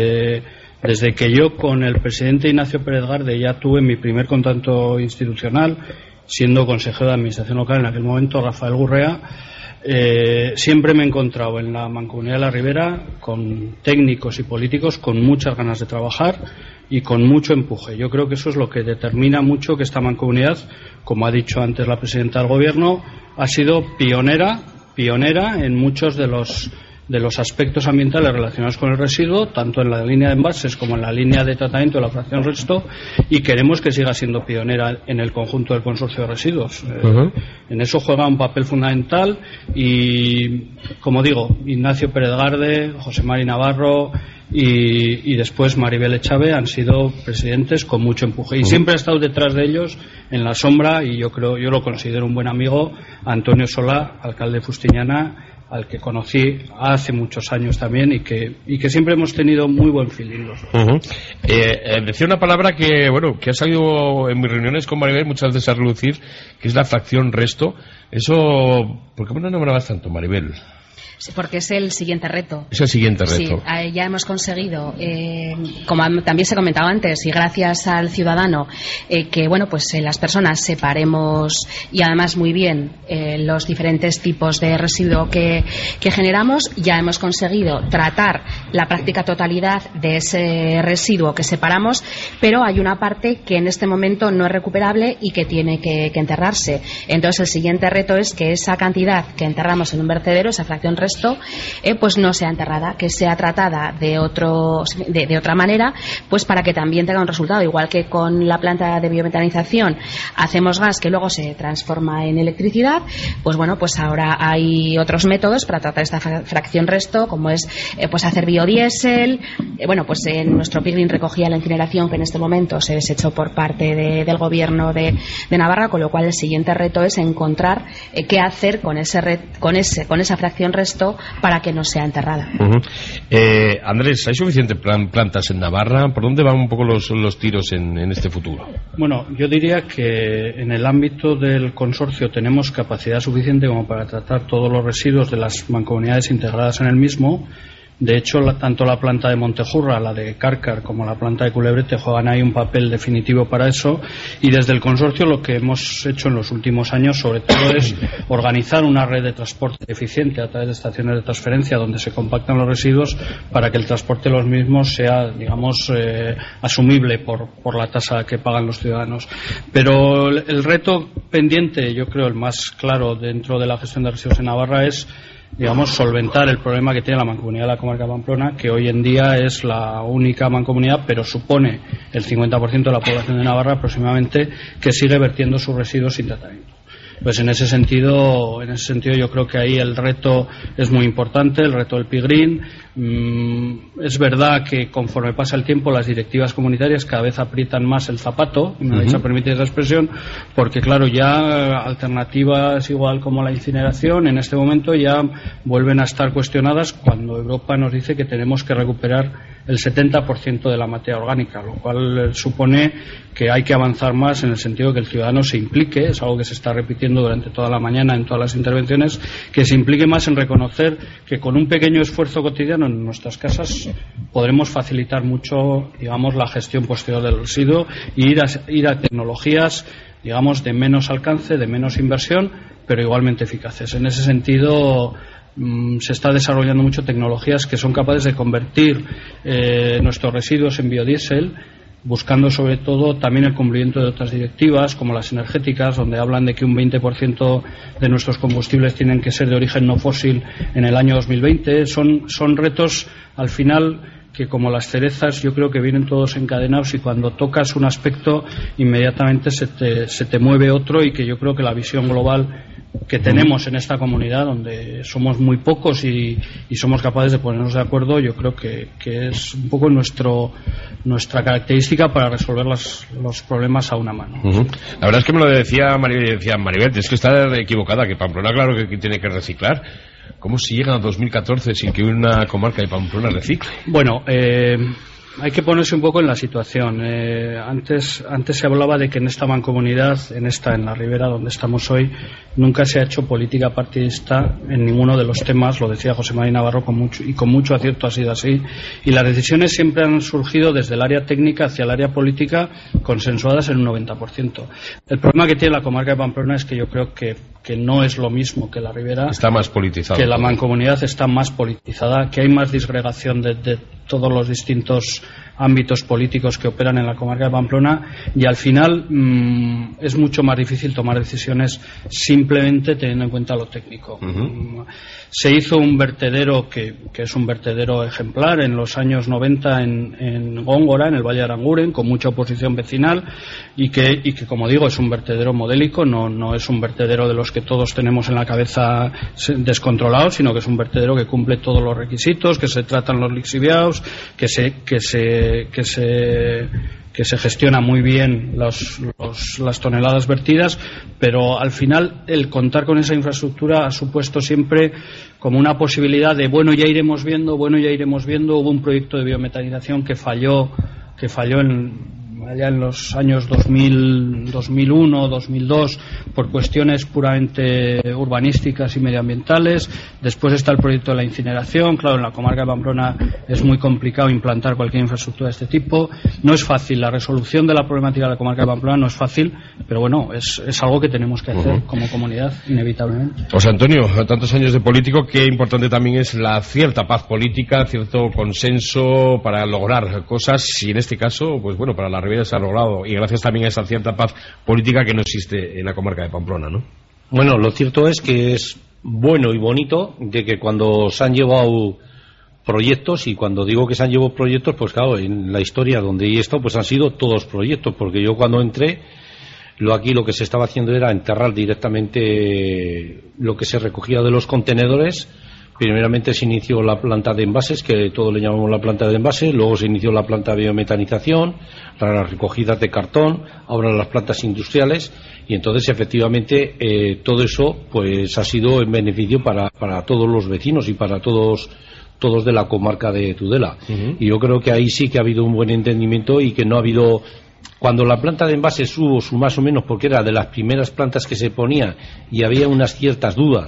desde que yo con el presidente Ignacio Pérez Garde ya tuve mi primer contacto institucional, siendo consejero de administración local en aquel momento, Rafael Gurrea, siempre me he encontrado en la Mancomunidad de la Ribera con técnicos y políticos con muchas ganas de trabajar y con mucho empuje. Yo creo que eso es lo que determina mucho que esta mancomunidad, como ha dicho antes la presidenta del Gobierno, ha sido pionera en muchos de los aspectos ambientales relacionados con el residuo, tanto en la línea de envases como en la línea de tratamiento de la fracción resto, y queremos que siga siendo pionera en el conjunto del consorcio de residuos. En eso juega un papel fundamental y, como digo, Ignacio Pérez Garde, José Mari Navarro y después Maribel Echave han sido presidentes con mucho empuje, y siempre he estado detrás de ellos en la sombra, y yo lo considero un buen amigo, Antonio Sola, alcalde de Fustiñana, al que conocí hace muchos años también, y que siempre hemos tenido muy buen feeling los dos. Decía una palabra que ha salido en mis reuniones con Maribel muchas veces a relucir, que es la fracción resto. Eso, ¿por qué me lo nombrabas tanto, Maribel? Sí, porque es el siguiente reto. Es el siguiente reto. Sí, ya hemos conseguido, como también se comentaba antes, y gracias al ciudadano, que las personas separemos, y además muy bien, los diferentes tipos de residuo que generamos. Ya hemos conseguido tratar la práctica totalidad de ese residuo que separamos, pero hay una parte que en este momento no es recuperable y que tiene que enterrarse. Entonces el siguiente reto es que esa cantidad que enterramos en un vertedero, esa fracción resto, pues no sea enterrada, que sea tratada de otra manera, pues para que también tenga un resultado. Igual que con la planta de biometanización hacemos gas que luego se transforma en electricidad, pues ahora hay otros métodos para tratar esta fracción resto, como es hacer biodiesel. En nuestro Piglin recogía la incineración, que en este momento se desechó por parte del gobierno de Navarra, con lo cual el siguiente reto es encontrar qué hacer con esa fracción resto para que no sea enterrada. Andrés, ¿hay suficientes plantas en Navarra? ¿Por dónde van un poco los tiros en este futuro? Bueno, yo diría que en el ámbito del consorcio tenemos capacidad suficiente como para tratar todos los residuos de las mancomunidades integradas en el mismo, De hecho, tanto la planta de Montejurra, la de Cárcar, como la planta de Culebrete juegan ahí un papel definitivo para eso, y desde el consorcio lo que hemos hecho en los últimos años sobre todo es organizar una red de transporte eficiente a través de estaciones de transferencia donde se compactan los residuos para que el transporte de los mismos sea, digamos, asumible por la tasa que pagan los ciudadanos. Pero el reto pendiente, yo creo el más claro dentro de la gestión de residuos en Navarra es, digamos, solventar el problema que tiene la mancomunidad de la comarca de Pamplona, que hoy en día es la única mancomunidad, pero supone el 50% de la población de Navarra aproximadamente, que sigue vertiendo sus residuos sin tratamiento. Pues en ese sentido yo creo que ahí el reto es muy importante, el reto del PIGRIN. Es verdad que conforme pasa el tiempo las directivas comunitarias cada vez aprietan más el zapato, y me vais a permitir esa expresión, porque claro, ya alternativas igual como la incineración en este momento ya vuelven a estar cuestionadas cuando Europa nos dice que tenemos que recuperar el 70% de la materia orgánica, lo cual supone que hay que avanzar más en el sentido de que el ciudadano se implique, es algo que se está repitiendo durante toda la mañana en todas las intervenciones, que se implique más en reconocer que con un pequeño esfuerzo cotidiano en nuestras casas podremos facilitar mucho, digamos, la gestión posterior del residuo y ir a tecnologías, digamos, de menos alcance, de menos inversión, pero igualmente eficaces. En ese sentido se está desarrollando mucho tecnologías que son capaces de convertir nuestros residuos en biodiesel, buscando sobre todo también el cumplimiento de otras directivas como las energéticas, donde hablan de que un 20% de nuestros combustibles tienen que ser de origen no fósil en el año 2020. Son retos al final que, como las cerezas, yo creo que vienen todos encadenados, y cuando tocas un aspecto inmediatamente se te mueve otro, y que yo creo que la visión global que tenemos en esta comunidad, donde somos muy pocos y somos capaces de ponernos de acuerdo, yo creo que es un poco nuestra característica para resolver los problemas a una mano. La verdad es que me lo decía Maribel, es que está equivocada, que Pamplona claro que tiene que reciclar. ¿Cómo se llega a 2014 sin que una comarca de Pamplona recicle? Bueno, hay que ponerse un poco en la situación. Antes se hablaba de que en esta mancomunidad, en la Ribera donde estamos hoy, nunca se ha hecho política partidista en ninguno de los temas. Lo decía José María Navarro con mucho acierto, ha sido así. Y las decisiones siempre han surgido desde el área técnica hacia el área política, consensuadas en un 90%. El problema que tiene la comarca de Pamplona es que yo creo que no es lo mismo que la Ribera. Está más politizada. Que la mancomunidad está más politizada, que hay más disgregación de todos los distintos ámbitos políticos que operan en la comarca de Pamplona, y al final es mucho más difícil tomar decisiones simplemente teniendo en cuenta lo técnico. Se hizo un vertedero que es un vertedero ejemplar en los años 90 en Góngora, en el Valle de Aranguren, con mucha oposición vecinal, y que como digo es un vertedero modélico, no es un vertedero de los que todos tenemos en la cabeza descontrolados, sino que es un vertedero que cumple todos los requisitos, que se tratan los lixiviados, que se gestiona muy bien las toneladas vertidas, pero al final el contar con esa infraestructura ha supuesto siempre como una posibilidad de ya iremos viendo. Hubo un proyecto de biometanización que falló allá en los años 2001, 2002, por cuestiones puramente urbanísticas y medioambientales. Después está el proyecto de la incineración. Claro, en la comarca de Pamplona es muy complicado implantar cualquier infraestructura de este tipo. No es fácil, la resolución de la problemática de la comarca de Pamplona no es fácil, pero bueno, es algo que tenemos que hacer como comunidad, inevitablemente. José Antonio, tantos años de político, qué importante también es la cierta paz política, cierto consenso para lograr cosas, y en este caso, pues bueno, para la Ribera se ha logrado, y gracias también a esa cierta paz política que no existe en la comarca de Pamplona, ¿no? Bueno, lo cierto es que es bueno y bonito de que cuando se han llevado proyectos, y cuando digo que se han llevado proyectos, pues claro, en la historia donde he estado, pues han sido todos proyectos, porque yo cuando entré, aquí lo que se estaba haciendo era enterrar directamente lo que se recogía de los contenedores. Primeramente se inició la planta de envases, que todos le llamamos la planta de envases, luego se inició la planta de biometanización, para las recogidas de cartón, ahora las plantas industriales, y entonces efectivamente todo eso pues ha sido en beneficio para todos los vecinos y para todos de la comarca de Tudela. Y yo creo que ahí sí que ha habido un buen entendimiento, y que no ha habido... Cuando la planta de envases hubo más o menos, porque era de las primeras plantas que se ponía y había unas ciertas dudas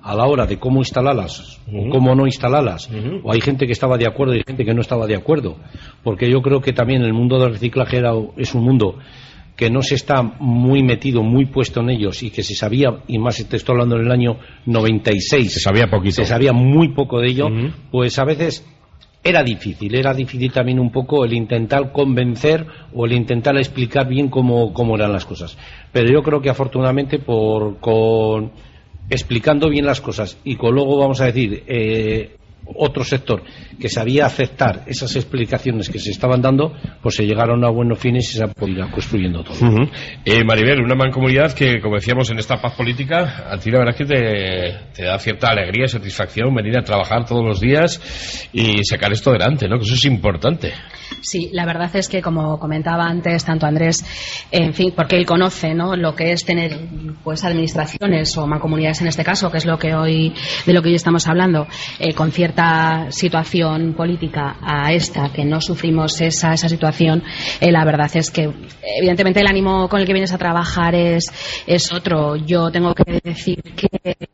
a la hora de cómo instalarlas o cómo no instalarlas, o hay gente que estaba de acuerdo y gente que no estaba de acuerdo, porque yo creo que también el mundo del reciclaje es un mundo que no se está muy metido, muy puesto en ellos, y que se sabía, y más te estoy hablando en el año 96, se sabía poquito, se sabía muy poco de ello, pues a veces era difícil también un poco el intentar convencer o el intentar explicar bien cómo eran las cosas. Pero yo creo que afortunadamente con explicando bien las cosas y con luego, vamos a decir, otro sector que sabía aceptar esas explicaciones que se estaban dando, pues se llegaron a buenos fines y se ha podido ir construyendo todo. Maribel, una mancomunidad que, como decíamos, en esta paz política, a ti la verdad es que te da cierta alegría y satisfacción venir a trabajar todos los días y sacar esto adelante, ¿no? Que eso es importante. Sí, la verdad es que, como comentaba antes tanto Andrés, en fin, porque él conoce, ¿no?, lo que es tener pues administraciones o mancomunidades en este caso, que es de lo que hoy estamos hablando, con cierta situación política a esta, que no sufrimos esa situación, la verdad es que evidentemente el ánimo con el que vienes a trabajar es otro. Yo tengo que decir que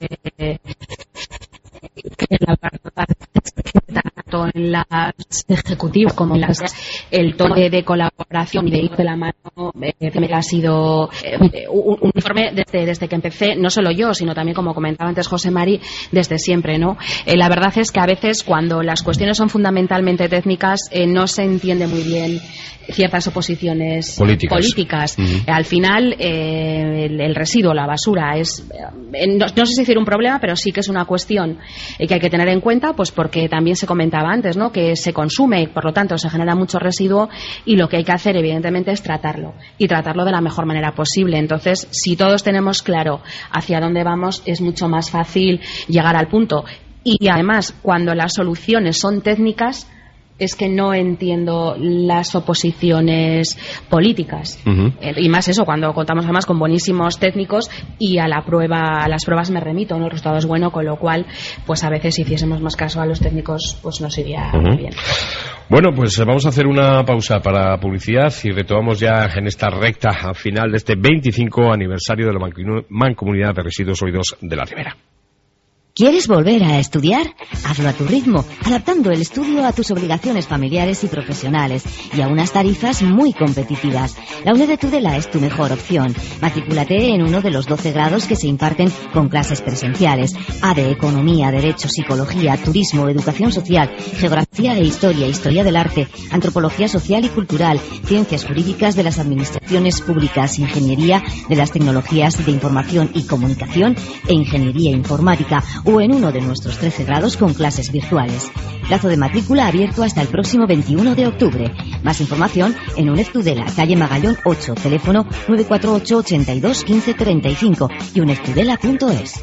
la verdad es que tanto en las ejecutivas como en las el tono de colaboración y de ir de la mano me ha sido un informe desde que empecé, no solo yo, sino también, como comentaba antes José Mari, desde siempre, ¿no? La verdad es que a veces, cuando las cuestiones son fundamentalmente técnicas, no se entiende muy bien ciertas oposiciones políticas. Al final, el residuo, la basura, es no sé si decir un problema, pero sí que es una cuestión que hay que tener en cuenta, pues porque también se comentaba antes, ¿no?, que se consume y por lo tanto se genera mucho residuo, y lo que hay que hacer evidentemente es tratarlo, y tratarlo de la mejor manera posible. Entonces, si todos tenemos claro hacia dónde vamos, es mucho más fácil llegar al punto. Y además, cuando las soluciones son técnicas, es que no entiendo las oposiciones políticas. Y más eso, cuando contamos además con buenísimos técnicos, y a las pruebas me remito, ¿no? El resultado es bueno, con lo cual, pues a veces, si hiciésemos más caso a los técnicos, pues nos iría muy bien. Bueno, pues vamos a hacer una pausa para publicidad y retomamos ya en esta recta final de este 25 aniversario de la Mancomunidad de Residuos Sólidos de la Ribera. ¿Quieres volver a estudiar? Hazlo a tu ritmo, adaptando el estudio a tus obligaciones familiares y profesionales y a unas tarifas muy competitivas. La UNED de Tudela es tu mejor opción. Matrículate en uno de los 12 grados que se imparten con clases presenciales: A de Economía, Derecho, Psicología, Turismo, Educación Social, Geografía e Historia, Historia del Arte, Antropología Social y Cultural, Ciencias Jurídicas de las Administraciones Públicas, Ingeniería de las Tecnologías de Información y Comunicación e Ingeniería Informática, o en uno de nuestros 13 grados con clases virtuales. Plazo de matrícula abierto hasta el próximo 21 de octubre. Más información en UNED Tudela, calle Magallón 8, teléfono 948 82 15 35 y unedtudela.es.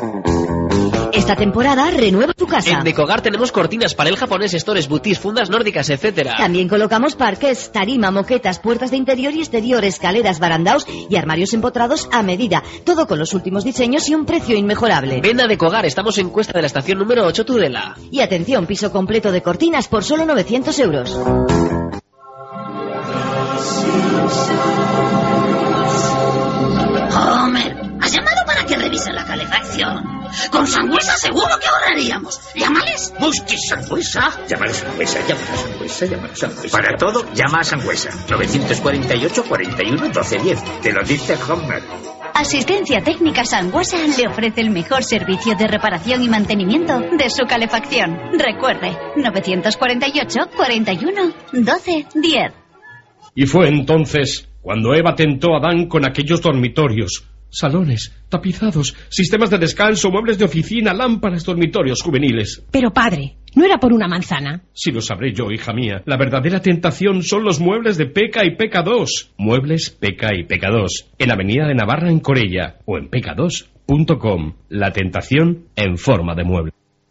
Esta temporada renueva tu casa. En Decogar tenemos cortinas, panel japonés, stores, boutique, fundas nórdicas, etcétera. También colocamos parqués, tarima, moquetas, puertas de interior y exterior, escaleras, barandaos y armarios empotrados a medida. Todo con los últimos diseños y un precio inmejorable. Ven a Decogar, estamos en Cuesta de la Estación número 8, Tudela. Y atención, piso completo de cortinas por solo 900 euros. Homer, ¿has llamado para que revisen la calefacción? Con Sangüesa seguro que ahorraríamos. Llámales. Busque Sangüesa. Llamar a Sangüesa, llamar a Sangüesa, llamar a Sangüesa. Para todo, llama a Sangüesa. 948 41 12 10. Te lo dice Homer. Asistencia Técnica Sangüesa le ofrece el mejor servicio de reparación y mantenimiento de su calefacción. Recuerde, 948 41 12 10. Y fue entonces cuando Eva tentó a Adán con aquellos dormitorios, salones, tapizados, sistemas de descanso, muebles de oficina, lámparas, dormitorios juveniles. Pero padre, ¿no era por una manzana? Si lo sabré yo, hija mía. La verdadera tentación son los muebles de Peca y Peca 2. Muebles Peca y Peca 2. En Avenida de Navarra, en Corella. O en peca2.com. La tentación en forma de mueble.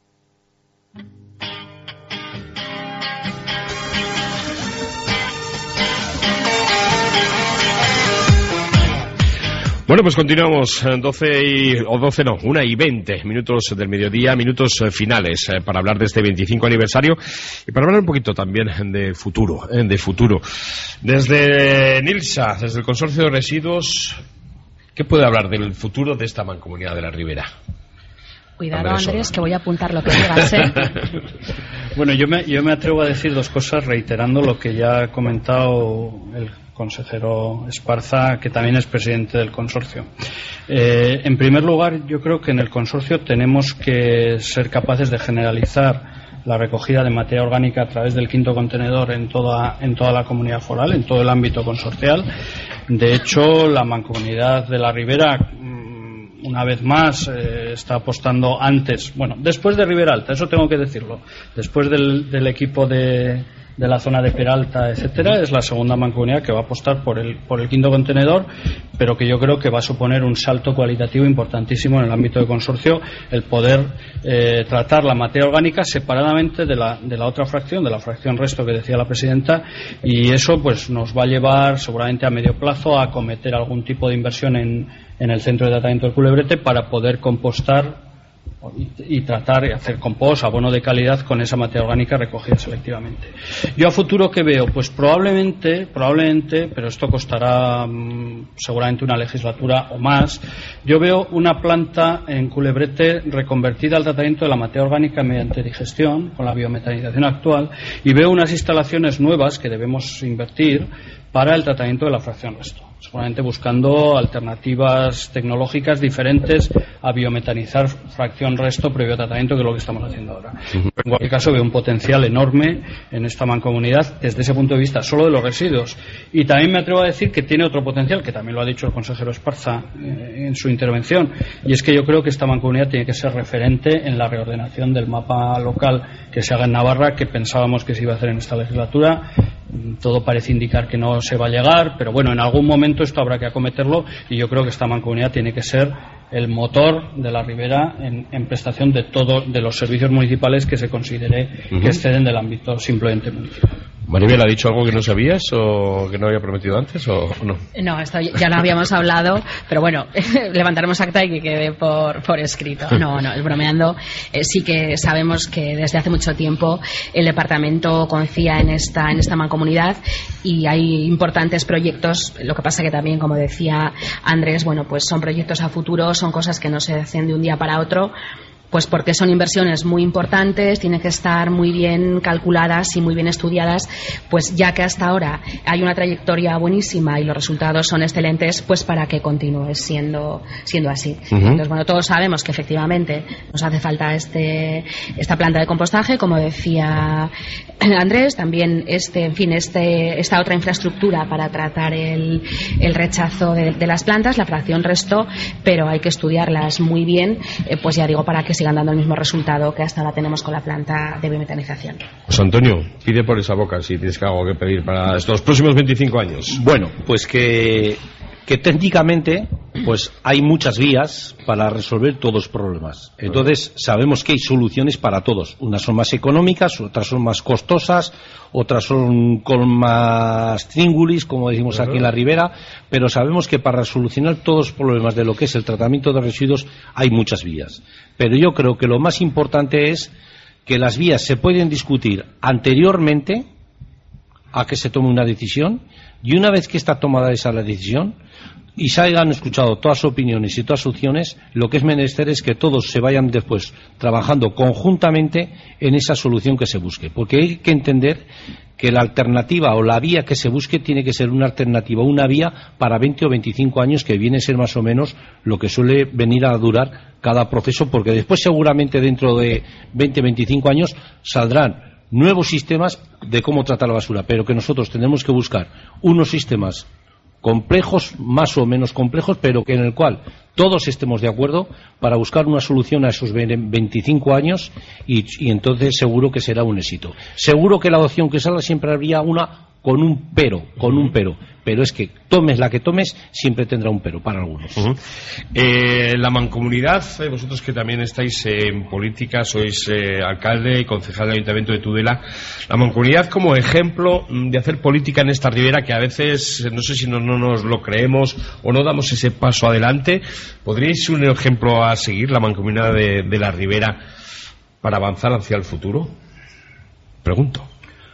Bueno, pues continuamos, 1 y 20 minutos del mediodía, minutos finales para hablar de este 25 aniversario y para hablar un poquito también de futuro. Desde NILSA, desde el Consorcio de Residuos, ¿qué puede hablar del futuro de esta Mancomunidad de la Ribera? Cuidado, Andrés, que voy a apuntar lo que digas, ¿eh? Bueno, yo me atrevo a decir dos cosas reiterando lo que ya ha comentado el consejero Esparza, que también es presidente del consorcio. En primer lugar, yo creo que en el consorcio tenemos que ser capaces de generalizar la recogida de materia orgánica a través del quinto contenedor en toda la comunidad foral, en todo el ámbito consorcial. De hecho, la Mancomunidad de la Ribera, una vez más, está apostando después de Ribera Alta, eso tengo que decirlo, después del equipo de la zona de Peralta, etcétera, es la segunda mancomunidad que va a apostar por el quinto contenedor, pero que yo creo que va a suponer un salto cualitativo importantísimo en el ámbito de consorcio, el poder tratar la materia orgánica separadamente de la otra fracción, de la fracción resto que decía la presidenta, y eso pues nos va a llevar seguramente a medio plazo a acometer algún tipo de inversión en el centro de tratamiento del Culebrete para poder compostar y tratar de hacer compost, abono de calidad con esa materia orgánica recogida selectivamente. Yo a futuro, ¿qué veo? Pues probablemente, pero esto costará seguramente una legislatura o más, yo veo una planta en Culebrete reconvertida al tratamiento de la materia orgánica mediante digestión, con la biometanización actual, y veo unas instalaciones nuevas que debemos invertir para el tratamiento de la fracción resto, seguramente buscando alternativas tecnológicas diferentes a biometanizar fracción resto previo tratamiento, que es lo que estamos haciendo ahora. Pero en cualquier caso veo un potencial enorme en esta mancomunidad desde ese punto de vista solo de los residuos, y también me atrevo a decir que tiene otro potencial, que también lo ha dicho el consejero Esparza en su intervención, y es que yo creo que esta mancomunidad tiene que ser referente en la reordenación del mapa local que se haga en Navarra, que pensábamos que se iba a hacer en esta legislatura. Todo parece indicar que no se va a llegar, pero bueno, en algún momento esto habrá que acometerlo, y yo creo que esta mancomunidad tiene que ser el motor de la Ribera en prestación de los servicios municipales que se considere que exceden del ámbito simplemente municipal. Maribel, ¿ha dicho algo que no sabías o que no había prometido antes o no? No, esto ya lo habíamos hablado, pero bueno, levantaremos acta y que quede por escrito. No, bromeando. Sí que sabemos que desde hace mucho tiempo el departamento confía en esta mancomunidad y hay importantes proyectos. Lo que pasa que también, como decía Andrés, bueno, pues son proyectos a futuro, son cosas que no se hacen de un día para otro. Pues porque son inversiones muy importantes, tienen que estar muy bien calculadas y muy bien estudiadas, pues ya que hasta ahora hay una trayectoria buenísima y los resultados son excelentes, pues para que continúe siendo así. Entonces, bueno, todos sabemos que efectivamente nos hace falta esta planta de compostaje, como decía Andrés, también esta otra infraestructura para tratar el rechazo de las plantas, la fracción resto, pero hay que estudiarlas muy bien, pues ya digo, para que sigan dando el mismo resultado que hasta ahora tenemos con la planta de biometanización. Pues Antonio, pide por esa boca si tienes algo que pedir para estos próximos 25 años. Bueno, pues que técnicamente pues hay muchas vías para resolver todos los problemas. Entonces sabemos que hay soluciones para todos. Unas son más económicas, otras son más costosas, otras son con más tríngulis, como decimos aquí en la Ribera, pero sabemos que para solucionar todos los problemas de lo que es el tratamiento de residuos hay muchas vías. Pero yo creo que lo más importante es que las vías se pueden discutir anteriormente a que se tome una decisión, y una vez que está tomada esa la decisión y se hayan escuchado todas las opiniones y todas las opciones, lo que es menester es que todos se vayan después trabajando conjuntamente en esa solución que se busque, porque hay que entender que la alternativa o la vía que se busque tiene que ser una alternativa, una vía para 20 o 25 años, que viene a ser más o menos lo que suele venir a durar cada proceso, porque después seguramente dentro de 20 o 25 años saldrán nuevos sistemas de cómo tratar la basura, pero que nosotros tenemos que buscar unos sistemas complejos, más o menos complejos, pero que en el cual todos estemos de acuerdo para buscar una solución a esos 25 años y entonces seguro que será un éxito. Seguro que la opción que salga siempre habría una con un pero, pero es que tomes la que tomes, siempre tendrá un pero para algunos. La mancomunidad, vosotros que también estáis en política, sois alcalde y concejal del Ayuntamiento de Tudela, la mancomunidad como ejemplo de hacer política en esta ribera, que a veces no sé si no nos lo creemos o no damos ese paso adelante. ¿Podríais ser un ejemplo a seguir, la mancomunidad de la Ribera, para avanzar hacia el futuro? Pregunto,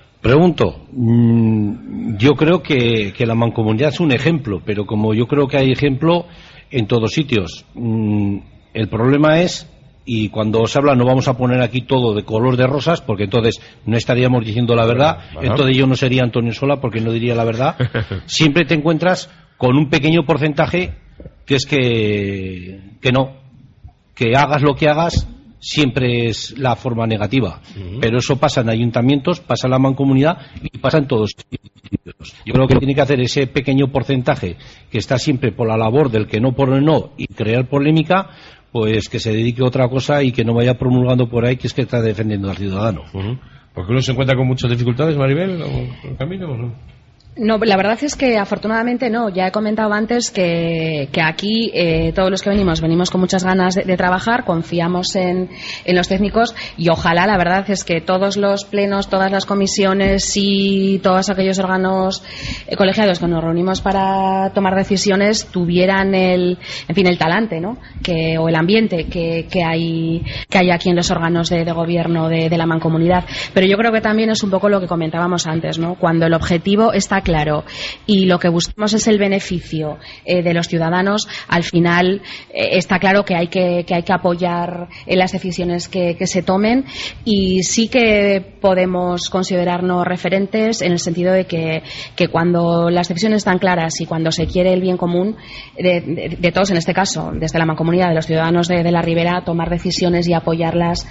yo creo que la mancomunidad es un ejemplo, pero como yo creo que hay ejemplo en todos sitios, el problema es y cuando se habla no vamos a poner aquí todo de color de rosas, porque entonces no estaríamos diciendo la verdad, entonces yo no sería Antonio Sola porque no diría la verdad. Siempre te encuentras con un pequeño porcentaje que es que no, que hagas lo que hagas siempre es la forma negativa, pero eso pasa en ayuntamientos, pasa en la mancomunidad y pasa en todos sitios. Yo creo que tiene que hacer ese pequeño porcentaje que está siempre por la labor del que no por el no y crear polémica, pues que se dedique a otra cosa y que no vaya promulgando por ahí que es que está defendiendo al ciudadano. ¿Porque uno se encuentra con muchas dificultades, Maribel, en el camino o no? No, la verdad es que afortunadamente no. Ya he comentado antes que aquí todos los que venimos con muchas ganas de trabajar, confiamos en los técnicos y ojalá, la verdad es que todos los plenos, todas las comisiones y todos aquellos órganos colegiados que nos reunimos para tomar decisiones tuvieran el talante, ¿no? O el ambiente que hay aquí en los órganos de gobierno de la mancomunidad. Pero yo creo que también es un poco lo que comentábamos antes, ¿no? Cuando el objetivo está claro y lo que buscamos es el beneficio de los ciudadanos, al final está claro que hay que apoyar las decisiones que se tomen, y sí que podemos considerarnos referentes en el sentido de que cuando las decisiones están claras y cuando se quiere el bien común de todos, en este caso desde la mancomunidad, de los ciudadanos de la Ribera, tomar decisiones y apoyarlas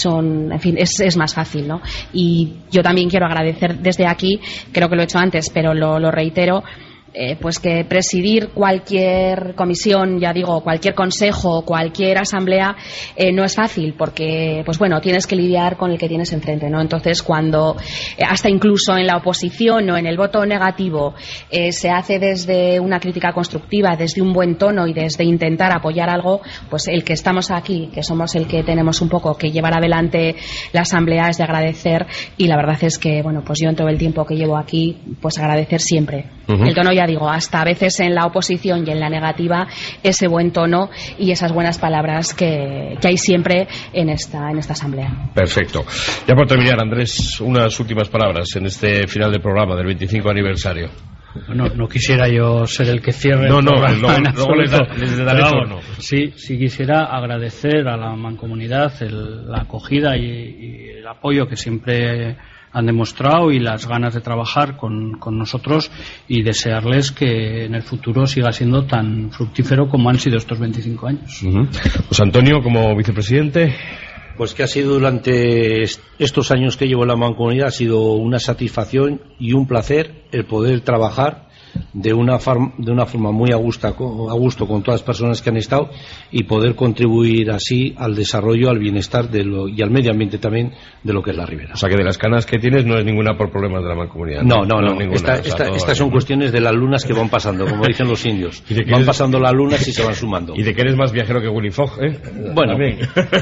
es más fácil, ¿no? Y yo también quiero agradecer desde aquí, creo que lo he hecho antes, pero lo reitero, pues que presidir cualquier comisión, ya digo, cualquier consejo, cualquier asamblea no es fácil, porque pues bueno, tienes que lidiar con el que tienes enfrente, ¿no? Entonces, cuando hasta incluso en la oposición o en el voto negativo se hace desde una crítica constructiva, desde un buen tono y desde intentar apoyar algo, pues el que estamos aquí, que somos el que tenemos un poco que llevar adelante la asamblea, es de agradecer, y la verdad es que, bueno, pues yo en todo el tiempo que llevo aquí, pues agradecer siempre. El tono, ya digo, hasta a veces en la oposición y en la negativa, ese buen tono y esas buenas palabras que hay siempre en esta asamblea. Perfecto. Ya por terminar, Andrés, unas últimas palabras en este final del programa del 25 aniversario. Bueno, no quisiera yo ser el que cierre luego les daré turno. Sí quisiera agradecer a la mancomunidad la acogida y el apoyo que siempre han demostrado y las ganas de trabajar con nosotros, y desearles que en el futuro siga siendo tan fructífero como han sido estos 25 años. Pues Antonio, como vicepresidente. Pues que ha sido durante estos años que llevo en la mancomunidad, ha sido una satisfacción y un placer el poder trabajar de una forma muy a gusto con todas las personas que han estado, y poder contribuir así al desarrollo, al bienestar y al medio ambiente también de lo que es la Ribera. O sea, que de las canas que tienes no es ninguna por problemas de la mancomunidad. No. Estas son cuestiones de las lunas que van pasando, como dicen los indios. Van pasando las lunas y se van sumando. Y de que eres más viajero que Willy Fogg, ¿eh? Bueno. También.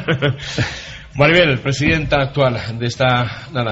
Maribel, presidenta actual de esta...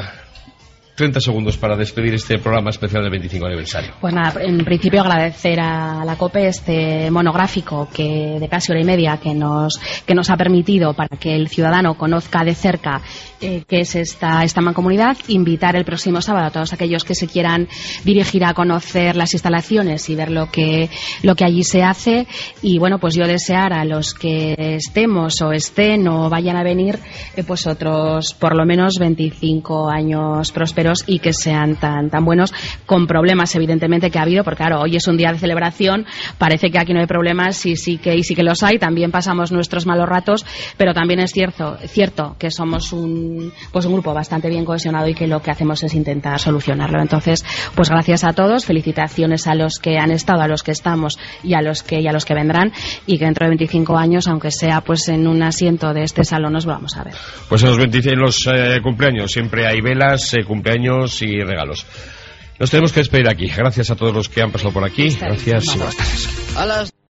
30 segundos para despedir este programa especial del 25 aniversario. Pues nada, en principio agradecer a la COPE este monográfico de casi hora y media que nos ha permitido para que el ciudadano conozca de cerca qué es esta mancomunidad. Invitar el próximo sábado a todos aquellos que se quieran dirigir a conocer las instalaciones y ver lo que allí se hace, y bueno, pues yo desear a los que estemos o estén o vayan a venir pues otros por lo menos 25 años prósperos, y que sean tan buenos, con problemas evidentemente que ha habido, porque claro, hoy es un día de celebración, parece que aquí no hay problemas, y sí que los hay, también pasamos nuestros malos ratos, pero también es cierto que somos un grupo bastante bien cohesionado y que lo que hacemos es intentar solucionarlo. Entonces, pues gracias a todos, felicitaciones a los que han estado, a los que estamos y a los que vendrán, y que dentro de 25 años, aunque sea pues en un asiento de este salón, nos vamos a ver. Pues en los cumpleaños siempre hay velas, cumpleaños y regalos. Nos tenemos que despedir aquí. Gracias a todos los que han pasado por aquí. Gracias y buenas tardes.